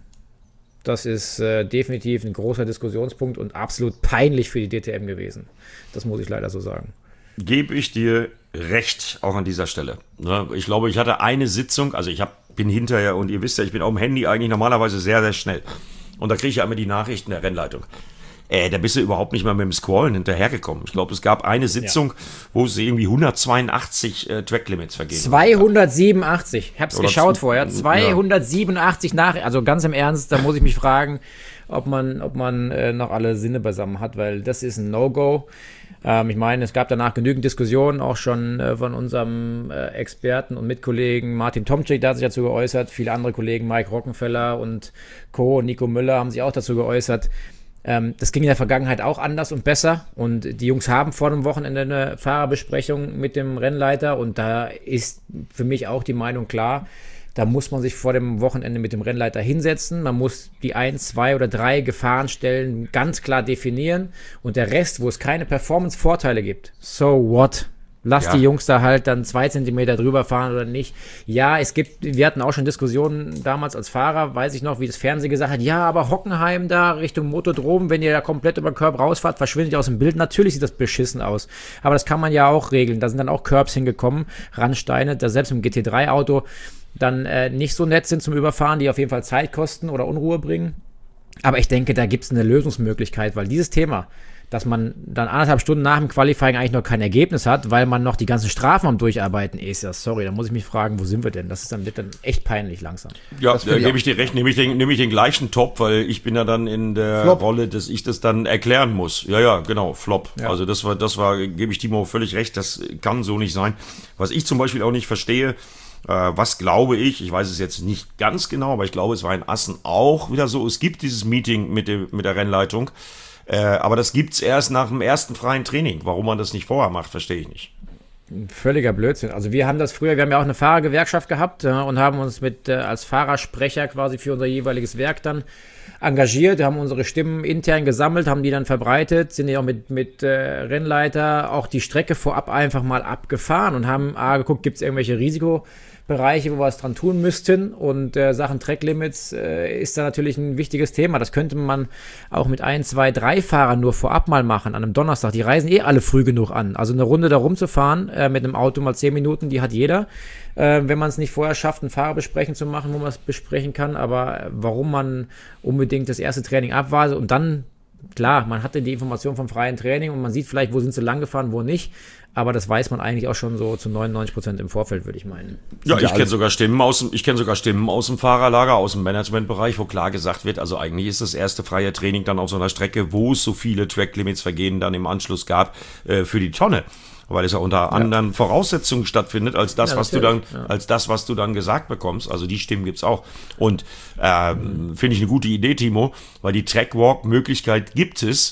D: Das ist äh, definitiv ein großer Diskussionspunkt und absolut peinlich für die D T M gewesen. Das muss ich leider so sagen.
C: Gebe ich dir recht, auch an dieser Stelle. Ne? Ich glaube, ich hatte eine Sitzung, also ich hab, bin hinterher, und ihr wisst ja, ich bin auf dem Handy eigentlich normalerweise sehr, sehr schnell. Und da kriege ich ja immer die Nachrichten der Rennleitung. Äh, da bist du überhaupt nicht mal mit dem Scrollen hinterhergekommen. Ich glaube, es gab eine Sitzung, ja. wo es irgendwie hundertzweiundachtzig äh, Track-Limits vergeben.
D: zweihundertsiebenundachtzig. Ich habe es geschaut
C: z-
D: vorher. zweihundertsiebenundachtzig nach. Also ganz im Ernst, da muss ich mich fragen, ob man, ob man äh, noch alle Sinne beisammen hat, weil das ist ein No-Go. Ähm, ich meine, es gab danach genügend Diskussionen, auch schon äh, von unserem äh, Experten und Mitkollegen Martin Tomczyk, der hat sich dazu geäußert. Viele andere Kollegen, Mike Rockenfeller und Co., Nico Müller haben sich auch dazu geäußert. Ähm, das ging in der Vergangenheit auch anders und besser. Und die Jungs haben vor dem Wochenende eine Fahrerbesprechung mit dem Rennleiter. Und da ist für mich auch die Meinung klar, da muss man sich vor dem Wochenende mit dem Rennleiter hinsetzen. Man muss die ein, zwei oder drei Gefahrenstellen ganz klar definieren. Und der Rest, wo es keine Performance-Vorteile gibt, so what? Lass ja. die Jungs da halt dann zwei Zentimeter drüber fahren oder nicht. Ja, es gibt, wir hatten auch schon Diskussionen damals als Fahrer, weiß ich noch, wie das Fernsehen gesagt hat, ja, aber Hockenheim da Richtung Motodrom, wenn ihr da komplett über den Curb rausfahrt, verschwindet ihr aus dem Bild. Natürlich sieht das beschissen aus. Aber das kann man ja auch regeln. Da sind dann auch Curbs hingekommen, Randsteine, da selbst im G T drei Auto dann äh, nicht so nett sind zum Überfahren, die auf jeden Fall Zeit kosten oder Unruhe bringen. Aber ich denke, da gibt es eine Lösungsmöglichkeit, weil dieses Thema, dass man dann anderthalb Stunden nach dem Qualifying eigentlich noch kein Ergebnis hat, weil man noch die ganzen Strafen am Durcharbeiten ist. Ja, sorry, da muss ich mich fragen, wo sind wir denn? Das ist dann, wird dann echt peinlich langsam.
C: Ja, da gebe ich dir recht, nehme ich, den, nehme ich den gleichen Top, weil ich bin ja dann in der Flop. Rolle, dass ich das dann erklären muss. Ja, ja, genau, Flop. Ja. Also das war, das war, gebe ich Timo völlig recht, das kann so nicht sein. Was ich zum Beispiel auch nicht verstehe, äh, was glaube ich, ich weiß es jetzt nicht ganz genau, aber ich glaube, es war in Assen auch wieder so, es gibt dieses Meeting mit, dem, mit der Rennleitung, Äh, aber das gibt's erst nach dem ersten freien Training. Warum man das nicht vorher macht, verstehe ich nicht.
D: Völliger Blödsinn. Also wir haben das früher, wir haben ja auch eine Fahrergewerkschaft gehabt äh, und haben uns mit äh, als Fahrersprecher quasi für unser jeweiliges Werk dann engagiert, haben unsere Stimmen intern gesammelt, haben die dann verbreitet, sind ja auch mit, mit äh, Rennleiter auch die Strecke vorab einfach mal abgefahren und haben ah, geguckt, gibt es irgendwelche Risikobereiche, wo wir was dran tun müssten, und äh, Sachen Tracklimits äh, ist da natürlich ein wichtiges Thema. Das könnte man auch mit ein, zwei, drei Fahrern nur vorab mal machen, an einem Donnerstag. Die reisen eh alle früh genug an. Also eine Runde da rumzufahren äh, mit einem Auto mal zehn Minuten, die hat jeder. Äh, wenn man es nicht vorher schafft, ein Fahrerbesprechen zu machen, wo man es besprechen kann, aber warum man unbedingt das erste Training abwartet und dann, klar, man hatte die Information vom freien Training und man sieht vielleicht, wo sind sie lang gefahren, wo nicht, aber das weiß man eigentlich auch schon so zu neunundneunzig Prozent im Vorfeld, würde ich meinen.
C: Ja, ich kenne sogar Stimmen aus dem, ich kenne sogar Stimmen aus dem Fahrerlager, aus dem Managementbereich, wo klar gesagt wird, also eigentlich ist das erste freie Training dann auf so einer Strecke, wo es so viele Track-Limits vergehen dann im Anschluss gab, äh, für die Tonne. Weil es ja unter ja. anderen Voraussetzungen stattfindet, als das, ja, was du dann, ja. als das, was du dann gesagt bekommst. Also die Stimmen gibt's auch. Und ähm, mhm. finde ich eine gute Idee, Timo, weil die Trackwalk-Möglichkeit gibt es.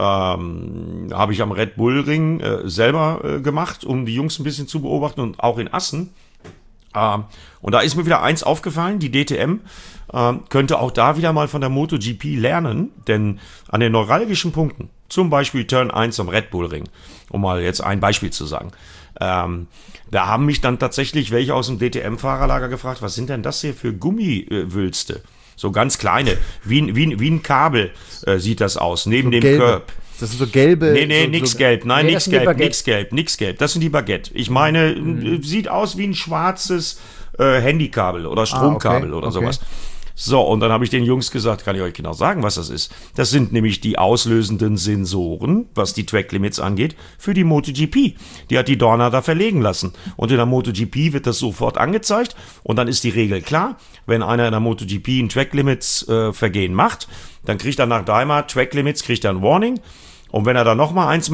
C: Ähm, habe ich am Red Bull Ring äh, selber äh, gemacht, um die Jungs ein bisschen zu beobachten, und auch in Assen. Ähm, und da ist mir wieder eins aufgefallen, die D T M ähm, könnte auch da wieder mal von der MotoGP lernen, denn an den neuralgischen Punkten, zum Beispiel Turn eins am Red Bull Ring, um mal jetzt ein Beispiel zu sagen, ähm, da haben mich dann tatsächlich welche aus dem D T M-Fahrerlager gefragt, was sind denn das hier für Gummiwülste? So ganz kleine, wie, wie, wie ein Kabel äh, sieht das aus, neben
B: so
C: dem
B: gelbe.
C: Curb.
B: Das sind so gelbe...
C: Nee, nee,
B: so,
C: nix
B: so,
C: gelb. Nein,
D: nee,
C: nix gelb, nix gelb, nix gelb. Das sind die Baguette. Ich meine, mhm. sieht aus wie ein schwarzes äh, Handykabel oder Stromkabel ah, okay, oder okay. sowas. So, und dann habe ich den Jungs gesagt, kann ich euch genau sagen, was das ist. Das sind nämlich die auslösenden Sensoren, was die Track-Limits angeht, für die MotoGP. Die hat die Dorna da verlegen lassen. Und in der MotoGP wird das sofort angezeigt. Und dann ist die Regel klar, wenn einer in der MotoGP ein Track-Limits-Vergehen äh, macht, dann kriegt er nach dreimal Track-Limits, kriegt er ein Warning. Und wenn er dann nochmal eins macht,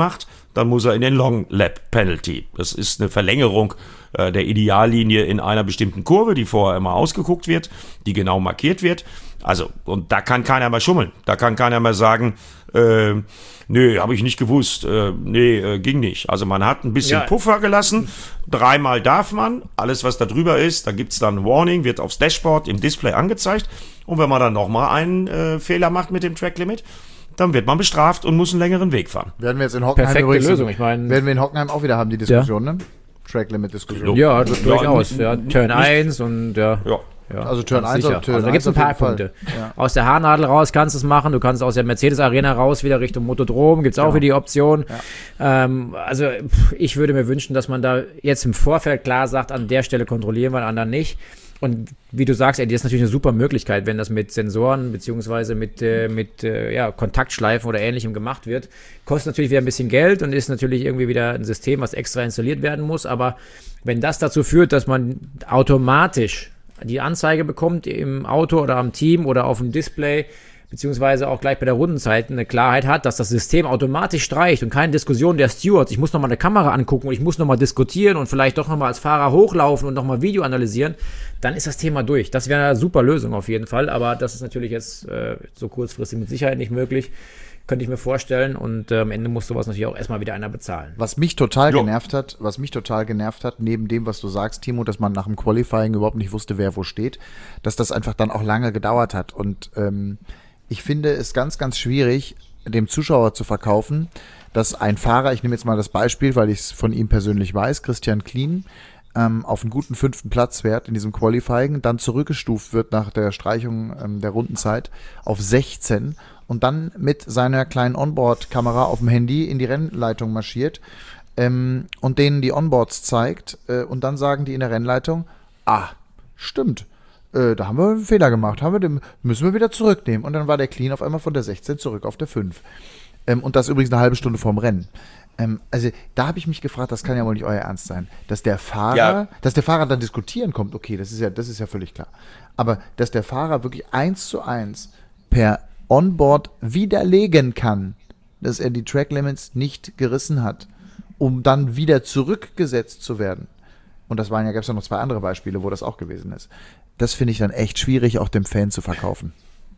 C: dann muss er in den Long Lap Penalty. Das ist eine Verlängerung äh, der Ideallinie in einer bestimmten Kurve, die vorher immer ausgeguckt wird, die genau markiert wird. Also, und da kann keiner mehr schummeln. Da kann keiner mehr sagen, äh, nee, habe ich nicht gewusst, äh, nee, äh, ging nicht. Also man hat ein bisschen
D: Ja.
C: Puffer gelassen, dreimal darf man, alles was da drüber ist, da gibt's dann ein Warning, wird aufs Dashboard im Display angezeigt und wenn man dann nochmal einen äh, Fehler macht mit dem Track-Limit, dann wird man bestraft und muss einen längeren Weg fahren.
B: Werden wir jetzt in Hockenheim
D: Perfekte
B: übrigens,
D: Lösung, ich meine-
B: werden wir in Hockenheim auch wieder haben, die Diskussion, ne? Track-Limit-Diskussion.
D: Ja,
C: Ja,
D: durchaus.
C: nicht-
D: Ja, Turn eins und ja.
C: Ja.
D: Ja,
B: Also Turn
D: ganz
B: eins
D: sicher.
B: und Turn
D: also da gibt es ein
B: eins auf
D: paar
B: jeden Fall.
D: Punkte.
B: Ja.
D: Aus der Haarnadel raus kannst du es machen. Du kannst aus der Mercedes-Arena raus wieder Richtung Motodrom. Gibt es auch
B: Genau.
D: wieder die Option. Ähm, also pff, ich würde mir wünschen, dass man da jetzt im Vorfeld klar sagt, an der Stelle kontrollieren wir, an anderen nicht. Und wie du sagst, ey, das ist natürlich eine super Möglichkeit, wenn das mit Sensoren beziehungsweise mit, äh, mit äh, ja, Kontaktschleifen oder Ähnlichem gemacht wird. Kostet natürlich wieder ein bisschen Geld und ist natürlich irgendwie wieder ein System, was extra installiert werden muss. Aber wenn das dazu führt, dass man automatisch die Anzeige bekommt im Auto oder am Team oder auf dem Display, beziehungsweise auch gleich bei der Rundenzeit eine Klarheit hat, dass das System automatisch streicht und keine Diskussion der Stewards, ich muss nochmal eine Kamera angucken und ich muss nochmal diskutieren und vielleicht doch nochmal als Fahrer hochlaufen und nochmal Video analysieren, dann ist das Thema durch. Das wäre eine super Lösung auf jeden Fall, aber das ist natürlich jetzt äh, so kurzfristig mit Sicherheit nicht möglich, könnte ich mir vorstellen und äh, am Ende muss sowas natürlich auch erstmal wieder einer bezahlen.
B: Was mich total
C: Jo.
B: genervt hat, was mich total genervt hat, neben dem, was du sagst, Timo, dass man nach dem Qualifying überhaupt nicht wusste, wer wo steht, dass das einfach dann auch lange gedauert hat. Und ähm, ich finde es ganz, ganz schwierig, dem Zuschauer zu verkaufen, dass ein Fahrer, ich nehme jetzt mal das Beispiel, weil ich es von ihm persönlich weiß, Christian Klien, ähm, auf einen guten fünften Platz fährt in diesem Qualifying, dann zurückgestuft wird nach der Streichung ähm, der Rundenzeit auf sechzehn und dann mit seiner kleinen Onboard-Kamera auf dem Handy in die Rennleitung marschiert ähm, und denen die Onboards zeigt äh, und dann sagen die in der Rennleitung, ah, stimmt, äh, da haben wir einen Fehler gemacht, haben wir den, müssen wir wieder zurücknehmen. Und dann war der Clean auf einmal von der sechzehn zurück auf der fünf. Ähm, und das übrigens eine halbe Stunde vorm Rennen. Ähm, also da habe ich mich gefragt, das kann ja wohl nicht euer Ernst sein, dass der Fahrer,
C: Ja.
B: dass der Fahrer dann diskutieren kommt, okay, das ist ja, das ist ja völlig klar. Aber dass der Fahrer wirklich eins zu eins per Onboard widerlegen kann, dass er die Track Limits nicht gerissen hat, um dann wieder zurückgesetzt zu werden. Und das waren ja, gab es ja noch zwei andere Beispiele, wo das auch gewesen ist. Das finde ich dann echt schwierig, auch dem Fan zu verkaufen.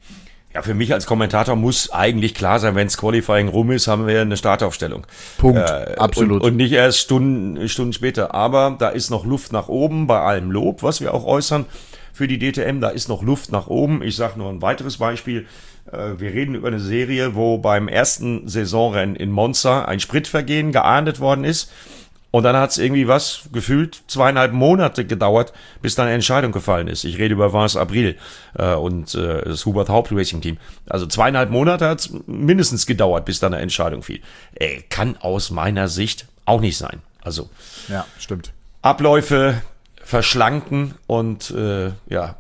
C: Ja, für mich als Kommentator muss eigentlich klar sein, wenns Qualifying rum ist, haben wir eine Startaufstellung.
B: Punkt.
C: Äh,
B: Absolut.
C: Und, und nicht erst Stunden, Stunden später. Aber da ist noch Luft nach oben bei allem Lob, was wir auch äußern für die D T M. Da ist noch Luft nach oben. Ich sage nur ein weiteres Beispiel. Äh, wir reden über eine Serie, wo beim ersten Saisonrennen in Monza ein Spritvergehen geahndet worden ist. Und dann hat es irgendwie was, gefühlt zweieinhalb Monate gedauert, bis dann eine Entscheidung gefallen ist. Ich rede über Vince April äh, und äh, das Hubert Haupt Racing Team. Also zweieinhalb Monate hat es mindestens gedauert, bis dann eine Entscheidung fiel. Äh, kann aus meiner Sicht auch nicht sein. Also
B: Ja, stimmt.
C: Abläufe verschlanken und äh, ja,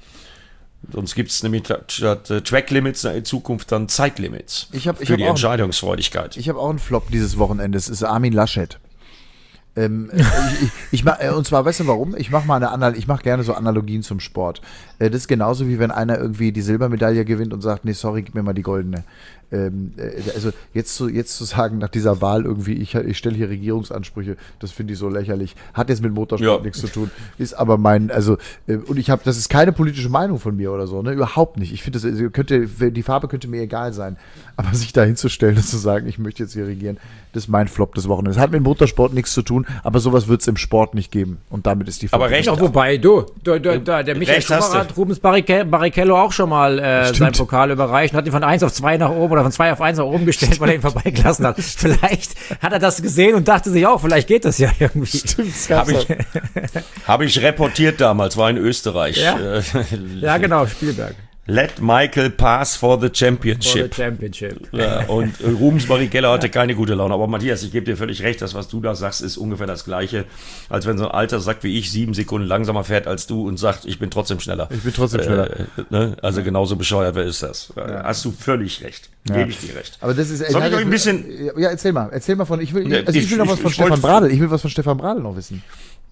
C: sonst gibt es nämlich statt äh, Track-Limits in Zukunft dann Zeitlimits
B: Ich hab- ich
C: für
B: hab
C: die
B: auch-
C: Entscheidungsfreudigkeit.
B: Ich habe auch einen Flop dieses Wochenende. Es ist Armin Laschet. Ähm, ich, ich, ich mach, äh, und zwar, weißt du warum? Ich mache mal eine Anal ich mache gerne so Analogien zum Sport. Äh, das ist genauso wie wenn einer irgendwie die Silbermedaille gewinnt und sagt, nee, sorry, gib mir mal die goldene. Ähm, äh, also jetzt zu, jetzt zu sagen, nach dieser Wahl irgendwie, ich, ich stelle hier Regierungsansprüche, das finde ich so lächerlich. Hat jetzt mit Motorsport
C: Ja.
B: nichts zu tun. Ist aber mein, also, äh, und ich habe, das ist keine politische Meinung von mir oder so, ne? Überhaupt nicht. Ich finde, das also, könnte, die Farbe könnte mir egal sein. Aber sich da hinzustellen und zu sagen, ich möchte jetzt hier regieren, das ist mein Flop des Wochenendes. Hat mit Motorsport nichts zu tun, aber sowas wird es im Sport nicht geben. Und damit ist die
C: Aber
B: Farbe.
C: recht.
D: Ja, wobei, du, du, du, du der Michael
C: Recht hast
D: Schumacher
C: du.
D: hat Rubens Barrique- Barrichello auch schon mal äh,
B: Stimmt.
D: seinen Pokal überreicht und hat ihn von eins auf zwei nach oben oder von zwei auf eins nach oben gestellt, weil er ihn vorbeigelassen hat. Vielleicht hat er das gesehen und dachte sich auch, vielleicht geht das ja irgendwie.
C: Habe ich, hab ich reportiert damals, war in Österreich.
D: Ja.
C: Äh,
D: Ja, genau, Spielberg.
C: Let Michael pass for the
D: For the
C: championship.
D: Championship.
C: Ja, und äh, Rubens Barrichello hatte keine gute Laune. Aber Matthias, ich gebe dir völlig recht, das, was du da sagst, ist ungefähr das Gleiche, als wenn so ein Alter sagt wie ich, sieben Sekunden langsamer fährt als du und sagt, ich bin trotzdem schneller.
B: Ich bin trotzdem schneller.
C: Äh, ne? Also genauso bescheuert, wer ist das? Ja. Hast du völlig recht. Gebe ich dir recht.
B: Aber das ist,
C: Soll ich euch ein bisschen-
B: Ja, erzähl mal. Erzähl mal von. Ich will,
C: Ja,
B: also ich,
C: ich-
B: will noch was
C: ich-
B: von
C: ich
B: Stefan
C: wollte-
B: Bradl. Ich will was von Stefan Bradl noch wissen.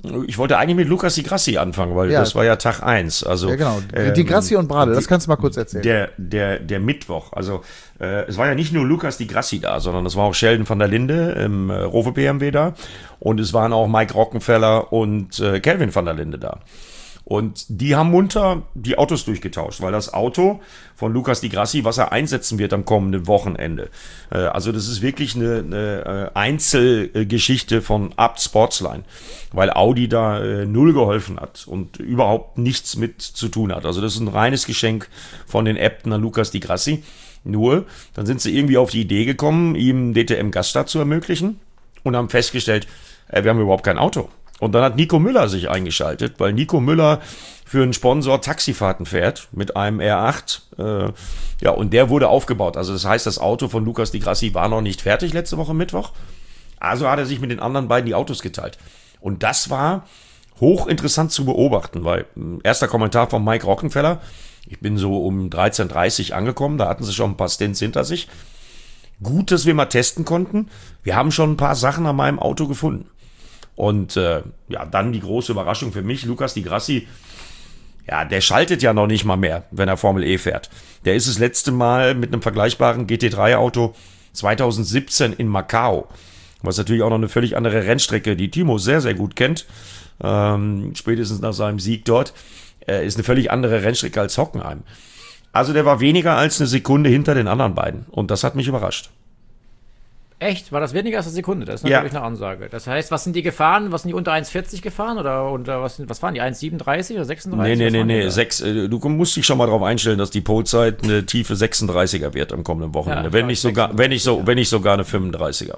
C: Ich wollte eigentlich mit Lukas Di Grassi anfangen, weil ja. das war ja Tag eins. Also,
B: ja, genau. Ähm, Di Grassi und Bradl, das kannst du mal kurz erzählen.
C: Der, der, der Mittwoch, also äh, es war ja nicht nur Lukas Di Grassi da, sondern es war auch Sheldon van der Linde im äh, Rover B M W da und es waren auch Mike Rockenfeller und äh, Kelvin van der Linde da. Und die haben munter die Autos durchgetauscht, weil das Auto von Lukas Di Grassi, was er einsetzen wird am kommenden Wochenende, äh, also das ist wirklich eine, eine Einzelgeschichte von Abt Sportsline, weil Audi da äh, null geholfen hat und überhaupt nichts mit zu tun hat. Also das ist ein reines Geschenk von den Abten an Lukas Di Grassi. Nur, dann sind sie irgendwie auf die Idee gekommen, ihm D T M Gaststart zu ermöglichen und haben festgestellt, äh, wir haben überhaupt kein Auto. Und dann hat Nico Müller sich eingeschaltet, weil Nico Müller für einen Sponsor Taxifahrten fährt mit einem R acht. Äh, ja, und der wurde aufgebaut. Also das heißt, das Auto von Lukas Di Grassi war noch nicht fertig letzte Woche Mittwoch. Also hat er sich mit den anderen beiden die Autos geteilt. Und das war hochinteressant zu beobachten, weil erster Kommentar von Mike Rockenfeller, ich bin so um dreizehn Uhr dreißig angekommen, da hatten sie schon ein paar Stints hinter sich. Gut, dass wir mal testen konnten. Wir haben schon ein paar Sachen an meinem Auto gefunden. Und äh, ja, dann die große Überraschung für mich, Lukas Di Grassi, ja, der schaltet ja noch nicht mal mehr, wenn er Formel E fährt. Der ist das letzte Mal mit einem vergleichbaren G T drei Auto zwanzig siebzehn in Macau, was natürlich auch noch eine völlig andere Rennstrecke, die Timo sehr, sehr gut kennt, ähm, spätestens nach seinem Sieg dort, äh, ist eine völlig andere Rennstrecke als Hockenheim. Also der war weniger als eine Sekunde hinter den anderen beiden und das hat mich überrascht.
D: Echt? War das weniger als eine Sekunde? Das ist natürlich ja. eine Ansage. Das heißt, was sind die gefahren? Was sind die unter eins vierzig gefahren? Oder unter was, was waren die? eins siebenunddreißig oder sechsunddreißig?
C: Nee, nee, nee, nee. Sechs, äh, du musst dich schon mal darauf einstellen, dass die Polezeit eine tiefe sechsunddreißiger wird am kommenden Wochenende. Ja, wenn, nicht sogar, wenn, nicht so, ja. wenn nicht sogar eine fünfunddreißiger.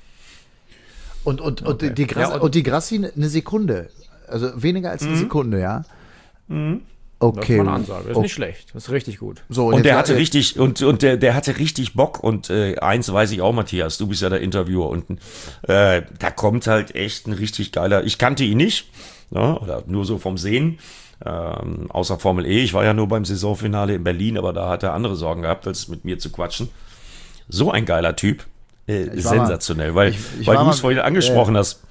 B: Und, und, und, okay. die, Grassi, ja, und, und die Grassi eine Sekunde. Also weniger als eine mhm. Sekunde, ja?
D: Mhm.
B: Okay.
D: Das ist mal eine Ansage. Das ist okay. nicht schlecht. Das ist richtig gut.
C: So, und, und der hatte richtig, und, und der, der hatte richtig Bock. Und äh, eins weiß ich auch, Matthias, du bist ja der Interviewer unten. Äh, da kommt halt echt ein richtig geiler. Ich kannte ihn nicht, ja, oder nur so vom Sehen. Ähm, außer Formel E. Ich war ja nur beim Saisonfinale in Berlin, aber da hat er andere Sorgen gehabt, als mit mir zu quatschen. So ein geiler Typ. Äh, sensationell, mal, weil, ich, ich weil du es vorhin angesprochen äh, hast.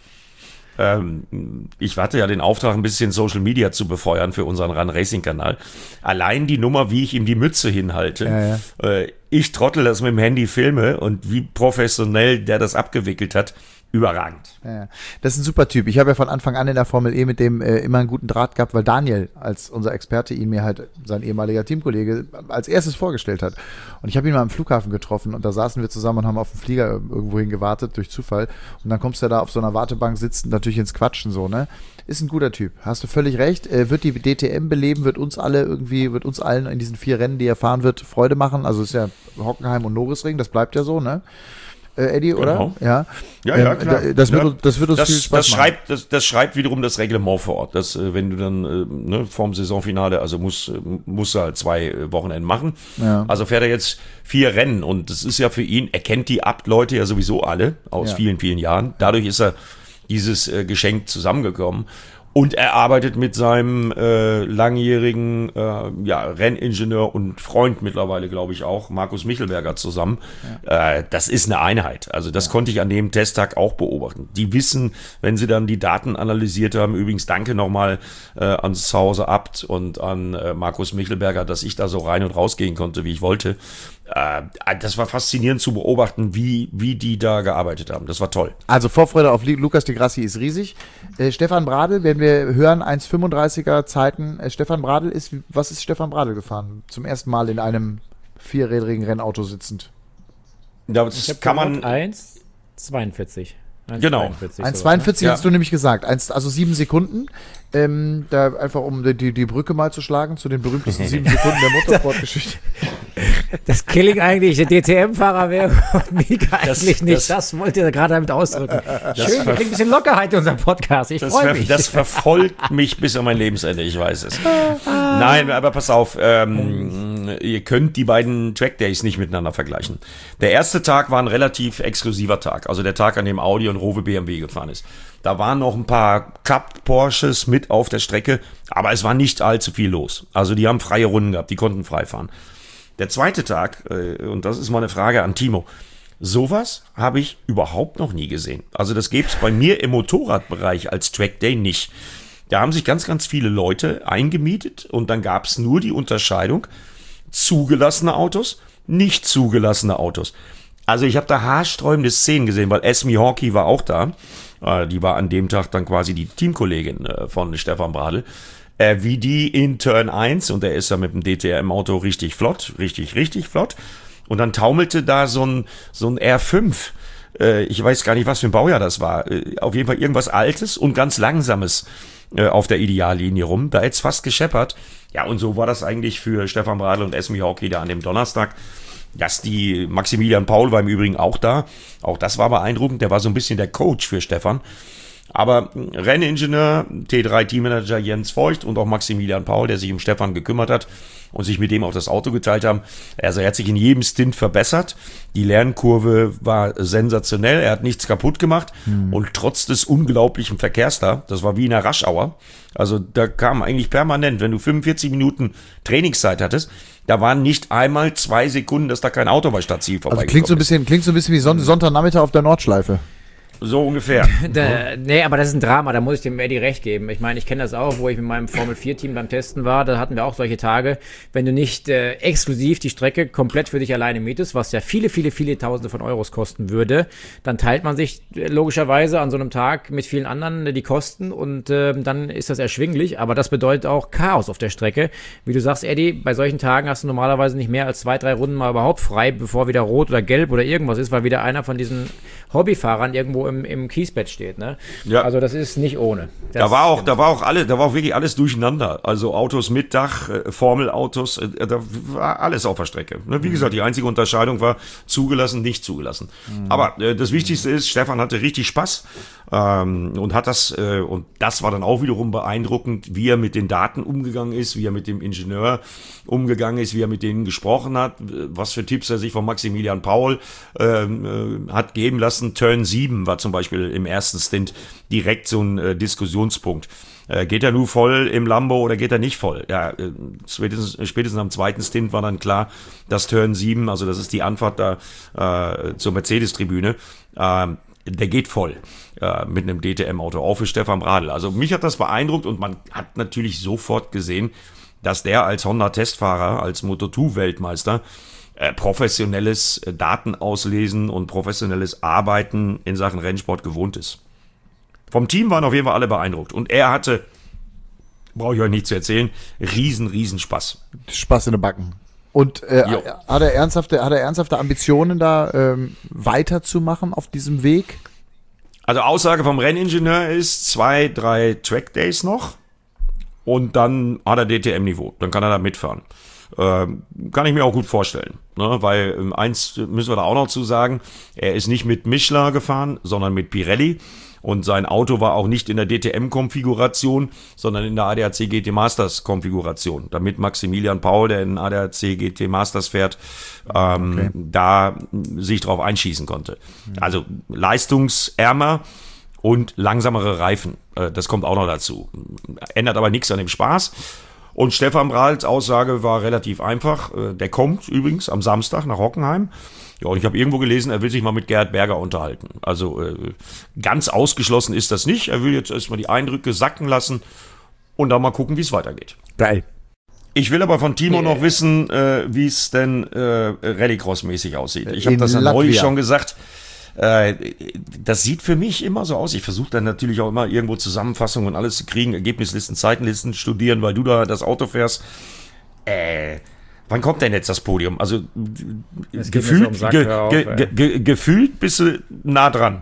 C: Ich hatte ja den Auftrag, ein bisschen Social Media zu befeuern für unseren Run Racing Kanal. Allein die Nummer, wie ich ihm die Mütze hinhalte. Ja, ja. Ich Trottel das mit dem Handy filme und wie professionell der das abgewickelt hat. Überragend.
B: Ja, das ist ein super Typ. Ich habe ja von Anfang an in der Formel E mit dem äh, immer einen guten Draht gehabt, weil Daniel als unser Experte ihn mir halt, sein ehemaliger Teamkollege, als erstes vorgestellt hat. Und ich habe ihn mal am Flughafen getroffen und da saßen wir zusammen und haben auf den Flieger irgendwohin gewartet durch Zufall. Und dann kommst du da auf so einer Wartebank sitzen, natürlich ins Quatschen so, ne? Ist ein guter Typ. Hast du völlig recht. Äh, wird die D T M beleben, wird uns alle irgendwie, wird uns allen in diesen vier Rennen, die er fahren wird, Freude machen. Also ist ja Hockenheim und Norrisring, das bleibt ja so, ne? Äh, Eddie, oder?
C: Genau.
B: Ja,
C: ja, ja,
B: ähm,
C: klar.
B: Das wird,
C: ja.
B: das wird uns
C: das,
B: viel Spaß
C: das
B: machen.
C: Schreibt, das, das schreibt wiederum das Reglement vor Ort. Dass, äh, wenn du dann äh, ne, vorm Saisonfinale, also muss, muss er halt zwei Wochenenden machen.
B: Ja.
C: Also fährt er jetzt vier Rennen und das ist ja für ihn, er kennt die Abt-Leute ja sowieso alle aus
B: ja.
C: vielen, vielen Jahren. Dadurch ist er dieses äh, Geschenk zusammengekommen. Und er arbeitet mit seinem äh, langjährigen äh, ja, Renningenieur und Freund mittlerweile, glaube ich auch, Markus Michelberger zusammen. Ja. Äh, das ist eine Einheit. Also das ja. konnte ich an dem Testtag auch beobachten. Die wissen, wenn sie dann die Daten analysiert haben, übrigens danke nochmal äh, ans Zuhause Abt und an äh, Markus Michelberger, dass ich da so rein und raus gehen konnte, wie ich wollte. Äh, das war faszinierend zu beobachten, wie, wie die da gearbeitet haben. Das war toll.
B: Also Vorfreude auf Lukas Di Grassi ist riesig. Äh, Stefan Bradl, wenn wir hören, eins fünfunddreißiger Zeiten. Äh, Stefan Bradl ist, was ist Stefan Bradl gefahren? Zum ersten Mal in einem vierrädrigen Rennauto sitzend.
C: Ja, das kann man.
D: eins zweiundvierzig.
C: Genau.
B: eins zweiundvierzig
C: ja.
B: hast du nämlich gesagt. eins, also sieben Sekunden. Ähm, da einfach um die, die Brücke mal zu schlagen zu den berühmtesten sieben Sekunden der Motorsportgeschichte.
D: Das Killing eigentlich der D T M-Fahrer wäre und Mika eigentlich
C: das,
D: nicht.
C: Das,
D: das wollt ihr gerade damit ausdrücken. Schön, wir kriegen ein bisschen Lockerheit in unserem Podcast. Ich freue mich.
C: Das verfolgt mich bis an mein Lebensende, ich weiß es. Nein, aber pass auf, ähm, ihr könnt die beiden Trackdays nicht miteinander vergleichen. Der erste Tag war ein relativ exklusiver Tag, also der Tag, an dem Audi und Rover B M W gefahren ist. Da waren noch ein paar Cup-Porsches mit auf der Strecke, aber es war nicht allzu viel los. Also die haben freie Runden gehabt, die konnten frei fahren. Der zweite Tag, äh, und das ist mal eine Frage an Timo, Sowas habe ich überhaupt noch nie gesehen. Also das gäbe es bei mir im Motorradbereich als Track Day nicht. Da haben sich ganz, ganz viele Leute eingemietet und dann gab es nur die Unterscheidung zugelassene Autos, nicht zugelassene Autos. Also ich habe da haarsträubende Szenen gesehen, weil Esme Hawkey war auch da. Äh, die war an dem Tag dann quasi die Teamkollegin äh, von Stefan Bradl. Äh, wie die in Turn eins, und der ist ja mit dem D T M-Auto richtig flott, richtig, richtig flott. Und dann taumelte da so ein, so ein R fünf. Äh, ich weiß gar nicht, was für ein Baujahr das war. Äh, auf jeden Fall irgendwas Altes und ganz Langsames äh, auf der Ideallinie rum. Da hätte es fast gescheppert. Ja, und so war das eigentlich für Stefan Bradl und Esme Hawkey da an dem Donnerstag. Dass die, Maximilian Paul war im Übrigen auch da. Auch das war beeindruckend. Der war so ein bisschen der Coach für Stefan. Aber Renningenieur, T drei Teammanager Jens Voigt und auch Maximilian Paul, der sich um Stefan gekümmert hat und sich mit dem auch das Auto geteilt haben. Also er hat sich in jedem Stint verbessert. Die Lernkurve war sensationell. Er hat nichts kaputt gemacht. Hm. Und trotz des unglaublichen Verkehrs da, das war wie in der Rush-Hour. Also da kam eigentlich permanent, wenn du fünfundvierzig Minuten Trainingszeit hattest, da waren nicht einmal zwei Sekunden, dass da kein Auto bei Stadtziel vorbeigekommen
B: also klingt so ein bisschen, klingt so ein bisschen wie Son- Sonntagnachmittag auf der Nordschleife.
C: So ungefähr.
D: Da, nee, aber das ist ein Drama, da muss ich dem Eddie recht geben. Ich meine, ich kenne das auch, wo ich mit meinem Formel vier Team beim Testen war, da hatten wir auch solche Tage, wenn du nicht äh, exklusiv die Strecke komplett für dich alleine mietest, was ja viele, viele, viele Tausende von Euros kosten würde, dann teilt man sich äh, logischerweise an so einem Tag mit vielen anderen äh, die Kosten und äh, dann ist das erschwinglich, aber das bedeutet auch Chaos auf der Strecke. Wie du sagst, Eddie, bei solchen Tagen hast du normalerweise nicht mehr als zwei, drei Runden mal überhaupt frei, bevor wieder rot oder gelb oder irgendwas ist, weil wieder einer von diesen Hobbyfahrern irgendwo im, im Kiesbett steht, ne?
C: Ja.
D: Also das ist nicht ohne. Das
C: da war auch, da war auch alle, da war auch wirklich alles durcheinander. Also Autos mit Dach, äh, Formelautos, äh, da war alles auf der Strecke. Ne? Wie gesagt, die einzige Unterscheidung war zugelassen, nicht zugelassen. Mhm. Aber äh, das Wichtigste ist, Stefan hatte richtig Spaß ähm, und hat das, äh, und das war dann auch wiederum beeindruckend, wie er mit den Daten umgegangen ist, wie er mit dem Ingenieur umgegangen ist, wie er mit denen gesprochen hat, was für Tipps er sich von Maximilian Paul ähm, äh, hat geben lassen. Turn sieben war zum Beispiel im ersten Stint direkt so ein äh, Diskussionspunkt. Äh, geht er nur voll im Lambo oder geht er nicht voll? Ja, äh, spätestens, spätestens am zweiten Stint war dann klar, dass Turn sieben, also das ist die Anfahrt da äh, zur Mercedes-Tribüne, äh, der geht voll äh, mit einem D T M-Auto, auch für Stefan Bradl. Also mich hat das beeindruckt und man hat natürlich sofort gesehen, dass der als Honda-Testfahrer, als Moto zwei Weltmeister äh, professionelles äh, Datenauslesen und professionelles Arbeiten in Sachen Rennsport gewohnt ist. Vom Team waren auf jeden Fall alle beeindruckt. Und er hatte, brauche ich euch nicht zu erzählen, riesen, riesen Spaß.
B: Spaß in den Backen. Und äh, hat er ernsthafte, hat er ernsthafte Ambitionen, da ähm, weiterzumachen auf diesem Weg?
C: Also Aussage vom Renningenieur ist zwei, drei Trackdays noch und dann hat er D T M-Niveau. Dann kann er da mitfahren. Ähm, kann ich mir auch gut vorstellen. Ne? Weil ähm, eins müssen wir da auch noch zu sagen, er ist nicht mit Michelin gefahren, sondern mit Pirelli. Und sein Auto war auch nicht in der D T M-Konfiguration, sondern in der A D A C G T Masters-Konfiguration, damit Maximilian Paul, der in A D A C G T Masters fährt, ähm, okay. da sich drauf einschießen konnte. Also leistungsärmer und langsamere Reifen. Äh, das kommt auch noch dazu. Ändert aber nichts an dem Spaß. Und Stefan Bradls Aussage war relativ einfach. Äh, der kommt übrigens am Samstag nach Hockenheim. Ja, und ich habe irgendwo gelesen, er will sich mal mit Gerhard Berger unterhalten. Also äh, ganz ausgeschlossen ist das nicht. Er will jetzt erstmal die Eindrücke sacken lassen und dann mal gucken, wie es weitergeht.
B: Geil.
C: Ich will aber von Timo yeah. noch wissen, äh, wie es denn äh, Rallycross-mäßig aussieht. Ich habe das ja neulich schon gesagt. Äh, das sieht für mich immer so aus. Ich versuche dann natürlich auch immer irgendwo Zusammenfassungen und alles zu kriegen, Ergebnislisten, Zeitenlisten studieren, weil du da das Auto fährst. Äh... Wann kommt denn jetzt das Podium? Also gefühlt,
D: so um
C: ge, ge, ge, ge, gefühlt bist du nah dran.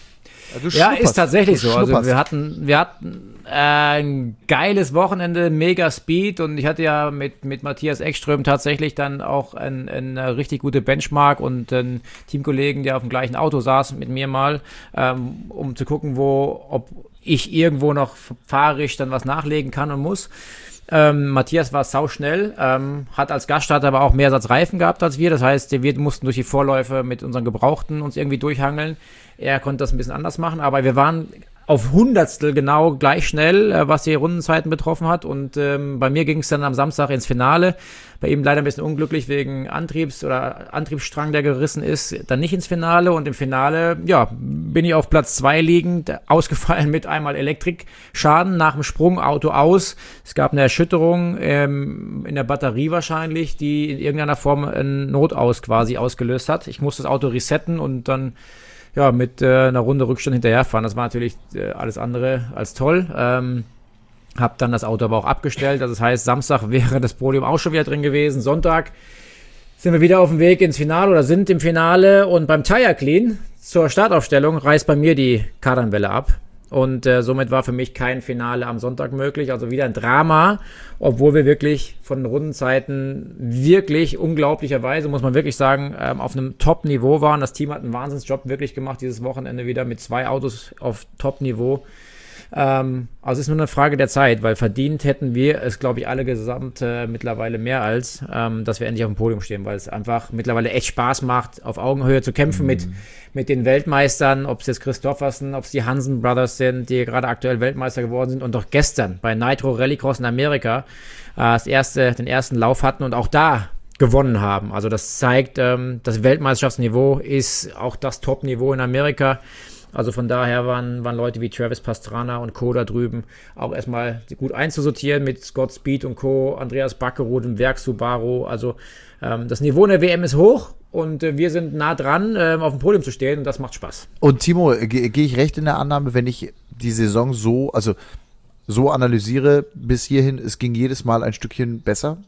D: Ja, ist tatsächlich so. Also wir hatten, wir hatten äh, ein geiles Wochenende, mega Speed und ich hatte ja mit, mit Matthias Ekström tatsächlich dann auch ein, eine richtig gute Benchmark und einen Teamkollegen, der auf dem gleichen Auto saß mit mir mal, ähm, um zu gucken, wo, ob ich irgendwo noch fahrisch dann was nachlegen kann und muss. Ähm, Matthias war sauschnell, ähm, hat als Gaststarter aber auch mehr Satz Reifen gehabt als wir. Das heißt, wir mussten durch die Vorläufe mit unseren Gebrauchten uns irgendwie durchhangeln. Er konnte das ein bisschen anders machen, aber wir waren auf Hundertstel genau gleich schnell, äh, was die Rundenzeiten betroffen hat. Und ähm, bei mir ging es dann am Samstag ins Finale. Bei ihm leider ein bisschen unglücklich wegen Antriebs- oder Antriebsstrang, der gerissen ist, dann nicht ins Finale. Und im Finale, ja, bin ich auf Platz zwei liegend, ausgefallen mit einmal Elektrikschaden nach dem Sprung, Auto aus. Es gab eine Erschütterung ähm, in der Batterie wahrscheinlich, die in irgendeiner Form einen Notaus quasi ausgelöst hat. Ich musste das Auto resetten und dann ja, mit äh, einer Runde Rückstand hinterherfahren. Das war natürlich äh, alles andere als toll. Ähm, hab dann das Auto aber auch abgestellt. Also das heißt, Samstag wäre das Podium auch schon wieder drin gewesen. Sonntag sind wir wieder auf dem Weg ins Finale oder sind im Finale. Und beim Tire Clean zur Startaufstellung reißt bei mir die Kardanwelle ab. Und äh, somit war für mich kein Finale am Sonntag möglich. Also wieder ein Drama, obwohl wir wirklich von den Rundenzeiten wirklich unglaublicherweise, muss man wirklich sagen, ähm, auf einem Top-Niveau waren. Das Team hat einen Wahnsinnsjob wirklich gemacht dieses Wochenende wieder mit zwei Autos auf Top-Niveau. Ähm, also es ist nur eine Frage der Zeit, weil verdient hätten wir es, glaube ich, alle gesamt äh, mittlerweile mehr als, ähm, dass wir endlich auf dem Podium stehen, weil es einfach mittlerweile echt Spaß macht, auf Augenhöhe zu kämpfen mhm. mit, mit den Weltmeistern, ob es jetzt Christophersen, ob es die Hansen Brothers sind, die gerade aktuell Weltmeister geworden sind und doch gestern bei Nitro Rallycross in Amerika äh, das erste, den ersten Lauf hatten und auch da gewonnen haben. Also das zeigt, ähm, das Weltmeisterschaftsniveau ist auch das Top-Niveau in Amerika. Also von daher waren, waren Leute wie Travis Pastrana und Co. da drüben auch erstmal gut einzusortieren mit Scott Speed und Co., Andreas Backerud im Werk Subaru. Also ähm, das Niveau in der W M ist hoch und äh, wir sind nah dran, äh, auf dem Podium zu stehen und das macht Spaß.
B: Und Timo, gehe geh ich recht in der Annahme, wenn ich die Saison so, also so analysiere bis hierhin, es ging jedes Mal ein Stückchen besser?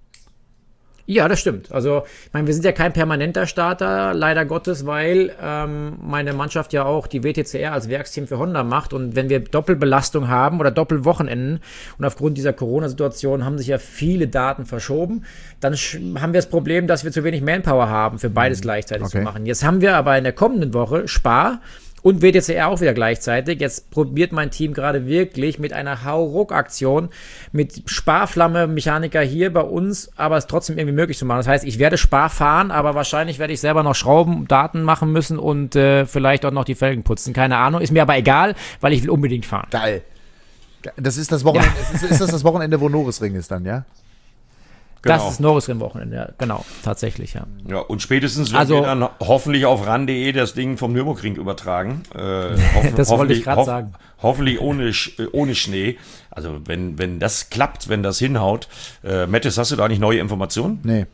D: Ja, das stimmt. Also, ich meine, wir sind ja kein permanenter Starter, leider Gottes, weil ähm, meine Mannschaft ja auch die W T C R als Werksteam für Honda macht. Und wenn wir Doppelbelastung haben oder Doppelwochenenden und aufgrund dieser Corona-Situation haben sich ja viele Daten verschoben, dann haben wir das Problem, dass wir zu wenig Manpower haben, für beides gleichzeitig okay. zu machen. Jetzt haben wir aber in der kommenden Woche Spa und W T C R auch wieder gleichzeitig. Jetzt probiert mein Team gerade wirklich mit einer Hauruck-Aktion, mit Sparflamme, Mechaniker hier bei uns, aber es trotzdem irgendwie möglich zu machen. Das heißt, ich werde Spar fahren, aber wahrscheinlich werde ich selber noch Schrauben, Daten machen müssen und äh, vielleicht auch noch die Felgen putzen. Keine Ahnung, ist mir aber egal, weil ich will unbedingt fahren.
B: Geil. Das ist das Wochenende,
D: Ja.
B: ist, ist das das Wochenende, wo Norrisring ist dann, ja?
D: Genau.
C: Genau.
D: Das ist Norrisring-Wochenende, ja, genau, tatsächlich, ja.
C: Ja, und spätestens werden
D: Also-
C: wir dann hoffentlich auf ran punkt de das Ding vom Nürburgring übertragen. Äh, hoff-
D: Das wollte ich
C: hoffentlich-
D: gerade
C: hoff-
D: sagen.
C: Hoffentlich ohne, Sch- äh, ohne Schnee. Also wenn, wenn das klappt, wenn das hinhaut. Äh, Mattes, hast du da nicht neue Informationen?
B: Nee.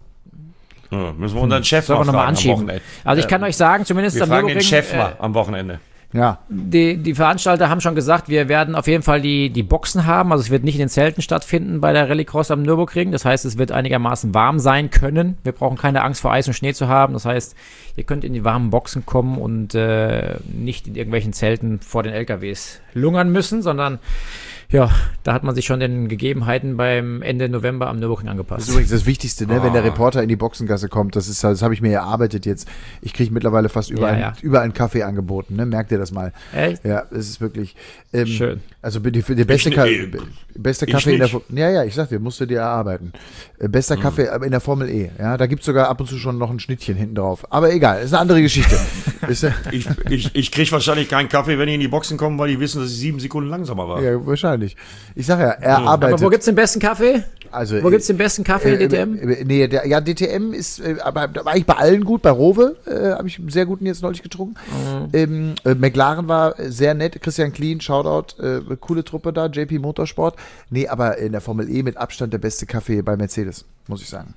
C: Ja, müssen wir unseren Chef
D: Sollen
C: mal
D: wir nochmal
C: fragen am
D: anschieben?
C: Wochenende.
D: Also ich kann euch sagen, zumindest
C: Wir
D: am
C: fragen den
D: Nürburgring,
C: Chef
D: äh,
C: mal am Wochenende.
B: Ja.
D: Die, die Veranstalter haben schon gesagt, wir werden auf jeden Fall die, die Boxen haben. Also es wird nicht in den Zelten stattfinden bei der Rallycross am Nürburgring. Das heißt, es wird einigermaßen warm sein können. Wir brauchen keine Angst vor Eis und Schnee zu haben. Das heißt, ihr könnt in die warmen Boxen kommen und äh, nicht in irgendwelchen Zelten vor den L K Ws lungern müssen, sondern ja, da hat man sich schon den Gegebenheiten beim Ende November am Nürburgring
B: Das
D: angepasst.
B: ist übrigens das Wichtigste, ne?
C: Ah.
B: Wenn der Reporter in die Boxengasse kommt. Das ist, das habe ich mir erarbeitet jetzt. Ich kriege mittlerweile fast überall,
D: Ja, ja.
B: überall einen Kaffee angeboten. Ne? Merkt ihr das mal?
D: Echt?
B: Ja, es ist wirklich ähm,
D: Schön.
B: Also die, die beste,
C: Ich-
B: Ka
C: äh,
B: beste
C: ich
B: Kaffee in der
C: nicht.
B: Fo- Ja, ja, ich sag dir, musst du dir erarbeiten. Äh, bester
C: Mhm.
B: Kaffee in der Formel E. Ja, da gibt's sogar ab und zu schon noch ein Schnittchen hinten drauf. Aber egal, ist eine andere Geschichte. Wisst ihr?
C: Ich, ich, ich kriege wahrscheinlich keinen Kaffee, wenn die in die Boxen kommen, weil die wissen, dass ich sieben Sekunden langsamer war.
B: Ja, wahrscheinlich. Ich sag ja, er arbeitet.
D: Aber wo gibt's den besten Kaffee?
B: Also,
D: Wo gibt's den besten Kaffee,
B: äh,
D: D T M?
B: äh, Nee, der, ja, D T M ist, äh, aber da war ich bei allen gut. Bei Rowe äh, habe ich einen sehr guten jetzt neulich getrunken.
D: Mhm.
B: Ähm, äh, McLaren war sehr nett. Christian Clean, Shoutout, äh, coole Truppe da. J P Motorsport. Nee, aber in der Formel E mit Abstand der beste Kaffee bei Mercedes, muss ich sagen.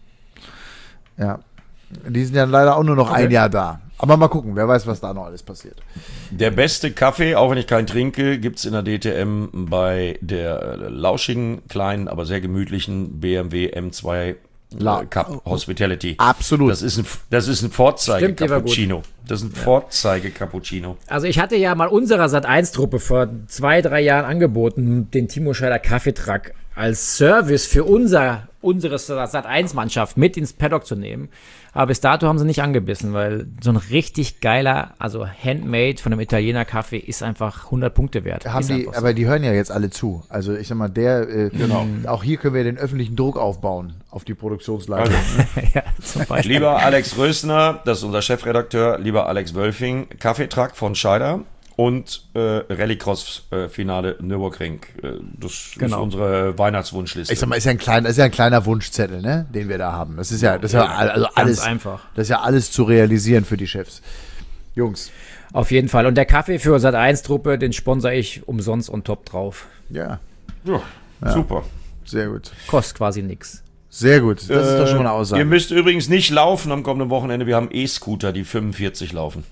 B: Ja. Die sind ja leider auch nur noch
D: Okay.
B: ein Jahr da. Aber mal gucken, wer weiß, was da noch alles passiert.
C: Der beste Kaffee, auch wenn ich keinen trinke, gibt's in der D T M bei der äh, lauschigen, kleinen, aber sehr gemütlichen B M W M zwei
B: La-
C: äh, Cup Hospitality.
B: Absolut.
C: Das ist ein, das ist ein Vorzeige-Cappuccino. Das ist ein Vorzeige-Cappuccino.
D: Also ich hatte ja mal unserer Sat eins Truppe vor zwei, drei Jahren angeboten, den Timo Scheider Kaffeetruck als Service für unser, unsere Sat eins Mannschaft mit ins Paddock zu nehmen. Aber bis dato haben sie nicht angebissen, weil so ein richtig geiler, also handmade von einem Italiener Kaffee ist einfach hundert Punkte wert.
B: Haben
D: ist
B: die,
D: einfach so.
B: aber die hören ja jetzt alle zu. Also ich sag mal, der, äh, genau. Auch hier können wir den öffentlichen Druck aufbauen auf die Produktionsleitung.
C: Also,
D: ja, zum Beispiel.
C: lieber Alex Rösner, das ist unser Chefredakteur, lieber Alex Wölfing, Kaffeetruck von Scheider und äh, Rallycross-Finale Nürburgring. Äh, das
D: Genau.
C: ist unsere Weihnachtswunschliste.
B: Ich sag mal, ist ja ein kleiner, ist ja ein kleiner Wunschzettel, ne, den wir da haben. Das ist ja, das ist ja also alles
D: einfach.
B: Das ist ja alles zu realisieren für die Chefs. Jungs.
D: Auf jeden Fall. Und der Kaffee für Sat eins Truppe, den sponsor ich umsonst on top drauf.
B: Ja,
C: ja, ja, super.
B: sehr gut.
D: Kostet quasi nichts.
B: Sehr gut. Das ist doch schon mal eine
C: Ihr
B: Aussage.
C: müsst übrigens nicht laufen am kommenden Wochenende. Wir haben E-Scooter, die fünfundvierzig laufen.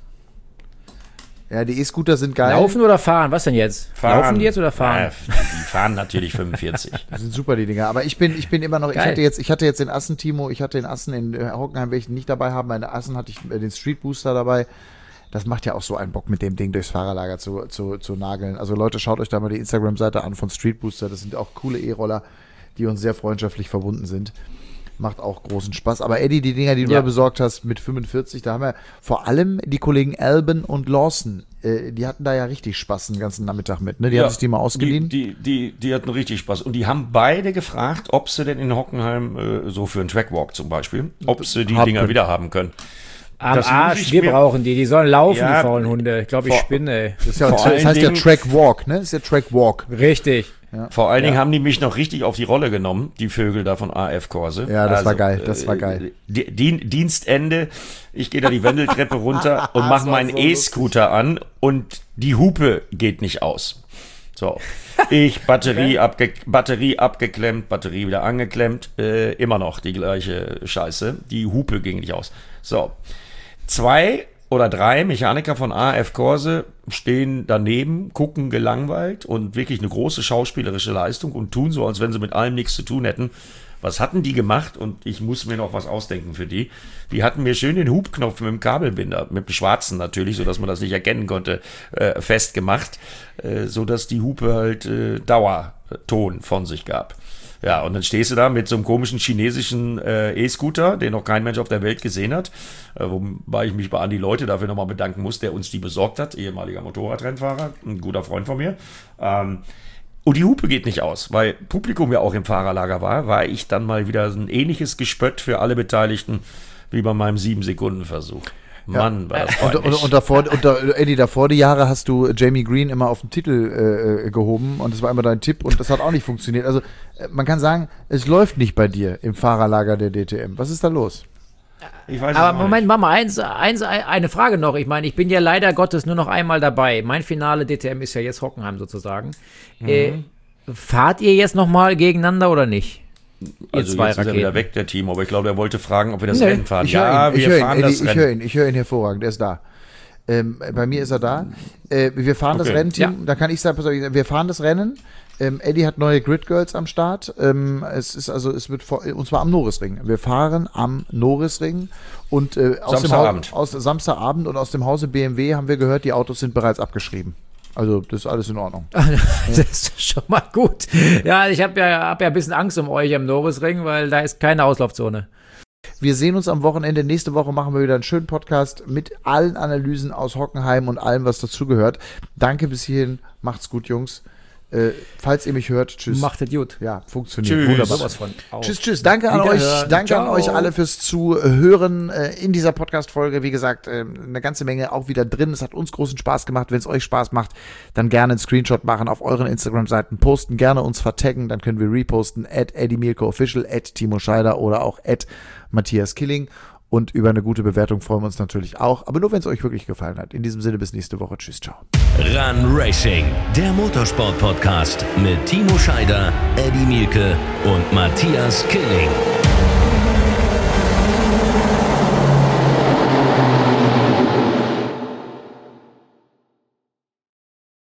B: Ja, die E-Scooter sind geil.
D: Laufen oder fahren? Was denn jetzt?
C: Fahren.
D: Laufen die jetzt oder fahren?
C: Ja, die fahren natürlich fünfundvierzig.
B: Das sind super, die Dinger. Aber ich bin, ich bin immer noch, ich
D: Geil.
B: hatte jetzt, ich hatte jetzt den Assen, Timo, ich hatte den Assen in äh, Hockenheim, welche ich nicht dabei haben. Bei den Assen hatte ich äh, den Street Booster dabei. Das macht ja auch so einen Bock, mit dem Ding durchs Fahrerlager zu, zu, zu nageln. Also Leute, schaut euch da mal die Instagram-Seite an von Street Booster. Das sind auch coole E-Roller, die uns sehr freundschaftlich verbunden sind. Macht auch großen Spaß. Aber Eddie, die Dinger, die du
D: Ja.
B: da besorgt hast mit fünfundvierzig, da haben wir vor allem die Kollegen Alban und Lawson, äh, die hatten da ja richtig Spaß den ganzen Nachmittag mit, ne? Die haben sich die mal ausgeliehen.
C: Die, die, die, die hatten richtig Spaß. Und die haben beide gefragt, ob sie denn in Hockenheim, äh, so für einen Trackwalk zum Beispiel, ob sie die
B: Haben
C: Dinger
B: können.
C: wieder haben können.
D: Am
C: Das muss
D: Arsch,
C: ich
D: wir
C: mir-
D: brauchen die. Die sollen laufen,
C: Ja,
D: die faulen Hunde. Ich glaube, ich
C: vor-
D: spinne, ey.
B: Das, ist ja,
C: Vor
B: das
C: allen
B: heißt ja
C: Dingen-
B: Track Walk, ne? Das ist ja Track Walk.
D: Richtig.
C: Vor allen Dingen haben die mich noch richtig auf die Rolle genommen, die Vögel da von A F Korse.
B: Ja, das war geil, das war geil.
C: Äh, Dien- Dienstende, ich gehe da die Wendeltreppe runter und mache
B: war
C: meinen
B: so
C: E-Scooter an und die Hupe geht nicht aus. So, ich Batterie, abge Batterie abgeklemmt, Batterie wieder angeklemmt, äh, immer noch die gleiche Scheiße. Die Hupe ging nicht aus. So, zwei oder drei Mechaniker von A F Korse stehen daneben, gucken gelangweilt und wirklich eine große schauspielerische Leistung und tun so, als wenn sie mit allem nichts zu tun hätten. Was hatten die gemacht? Und ich muss mir noch was ausdenken für die. Die hatten mir schön den Hubknopf mit dem Kabelbinder, mit dem schwarzen natürlich, sodass man das nicht erkennen konnte, äh, festgemacht, äh, sodass die Hupe halt äh, Dauerton von sich gab. Ja, und dann stehst du da mit so einem komischen chinesischen äh, E-Scooter, den noch kein Mensch auf der Welt gesehen hat, äh, wobei ich mich bei Andi Leute dafür nochmal bedanken muss, der uns die besorgt hat, ehemaliger Motorradrennfahrer, ein guter Freund von mir. Ähm, und die Hupe geht nicht aus, weil Publikum ja auch im Fahrerlager war, war ich dann mal wieder ein ähnliches Gespött für alle Beteiligten wie bei meinem sieben-Sekunden-Versuch. Mann, war das
B: Und,
C: peinlich.
B: und, und davor, und da, Eddie, davor die Jahre hast du Jamie Green immer auf den Titel äh, gehoben und das war immer dein Tipp und das hat auch nicht funktioniert. Also äh, man kann sagen, es läuft nicht bei dir im Fahrerlager der D T M. Was ist da los?
C: Ich weiß es
D: Aber
C: noch
D: Moment,
C: nicht.
D: Mama, eins, eins, eine Frage noch. Ich meine, ich bin ja leider Gottes nur noch einmal dabei. Mein Finale D T M ist ja jetzt Hockenheim sozusagen.
C: Mhm.
D: Äh, fahrt ihr jetzt nochmal gegeneinander oder nicht? Ihr
C: Also
D: zwei
C: jetzt ist er
D: Raketen.
C: wieder weg, der Timo, aber ich glaube, er wollte fragen, ob wir das
D: Nee,
C: Rennen fahren.
B: Ich höre
C: Ja,
B: ihn, ich
C: wir
B: höre
C: fahren
B: ihn,
C: das
B: Eddie, ich
C: Rennen.
B: höre ihn, ich höre ihn hervorragend, er ist da. Ähm, bei mir ist er da. Äh, wir fahren das
C: Okay.
B: Rennen, Team.
D: Ja.
B: Da kann ich sagen, pass auf, wir fahren das Rennen. Ähm, Eddie hat neue Grid Girls am Start. Ähm, es ist also, es wird vor, und zwar am Norrisring. Wir fahren am Norrisring und äh, aus
C: Samstagabend.
B: dem Haus, aus Samstagabend und aus dem Hause B M W haben wir gehört, die Autos sind bereits abgeschrieben. Also das ist alles in Ordnung.
D: Das ist schon mal gut. Ja, ich habe ja, hab ja ein bisschen Angst um euch am Norrisring, weil da ist keine Auslaufzone.
B: Wir sehen uns am Wochenende. Nächste Woche machen wir wieder einen schönen Podcast mit allen Analysen aus Hockenheim und allem, was dazugehört. Danke bis hierhin. Macht's gut, Jungs. Äh, falls ihr mich hört, tschüss.
D: Macht das gut.
B: Ja, funktioniert.
C: Tschüss.
B: Wunderbar.
D: Sowas von. Au.
B: Tschüss, tschüss. Danke an euch.
D: Wiederhören.
B: Danke an
D: Ciao.
B: euch alle fürs Zuhören äh, in dieser Podcast-Folge. Wie gesagt, äh, eine ganze Menge auch wieder drin. Es hat uns großen Spaß gemacht. Wenn es euch Spaß macht, dann gerne einen Screenshot machen auf euren Instagram-Seiten. Posten, gerne uns vertaggen. Dann können wir reposten. At Eddie Mielke Official, at Timo Scheider oder auch at Matthias Killing. Und über eine gute Bewertung freuen wir uns natürlich auch. Aber nur, wenn es euch wirklich gefallen hat. In diesem Sinne, bis nächste Woche. Tschüss, ciao.
A: Run Racing, der Motorsport-Podcast mit Timo Scheider, Eddie Mielke und Matthias Killing.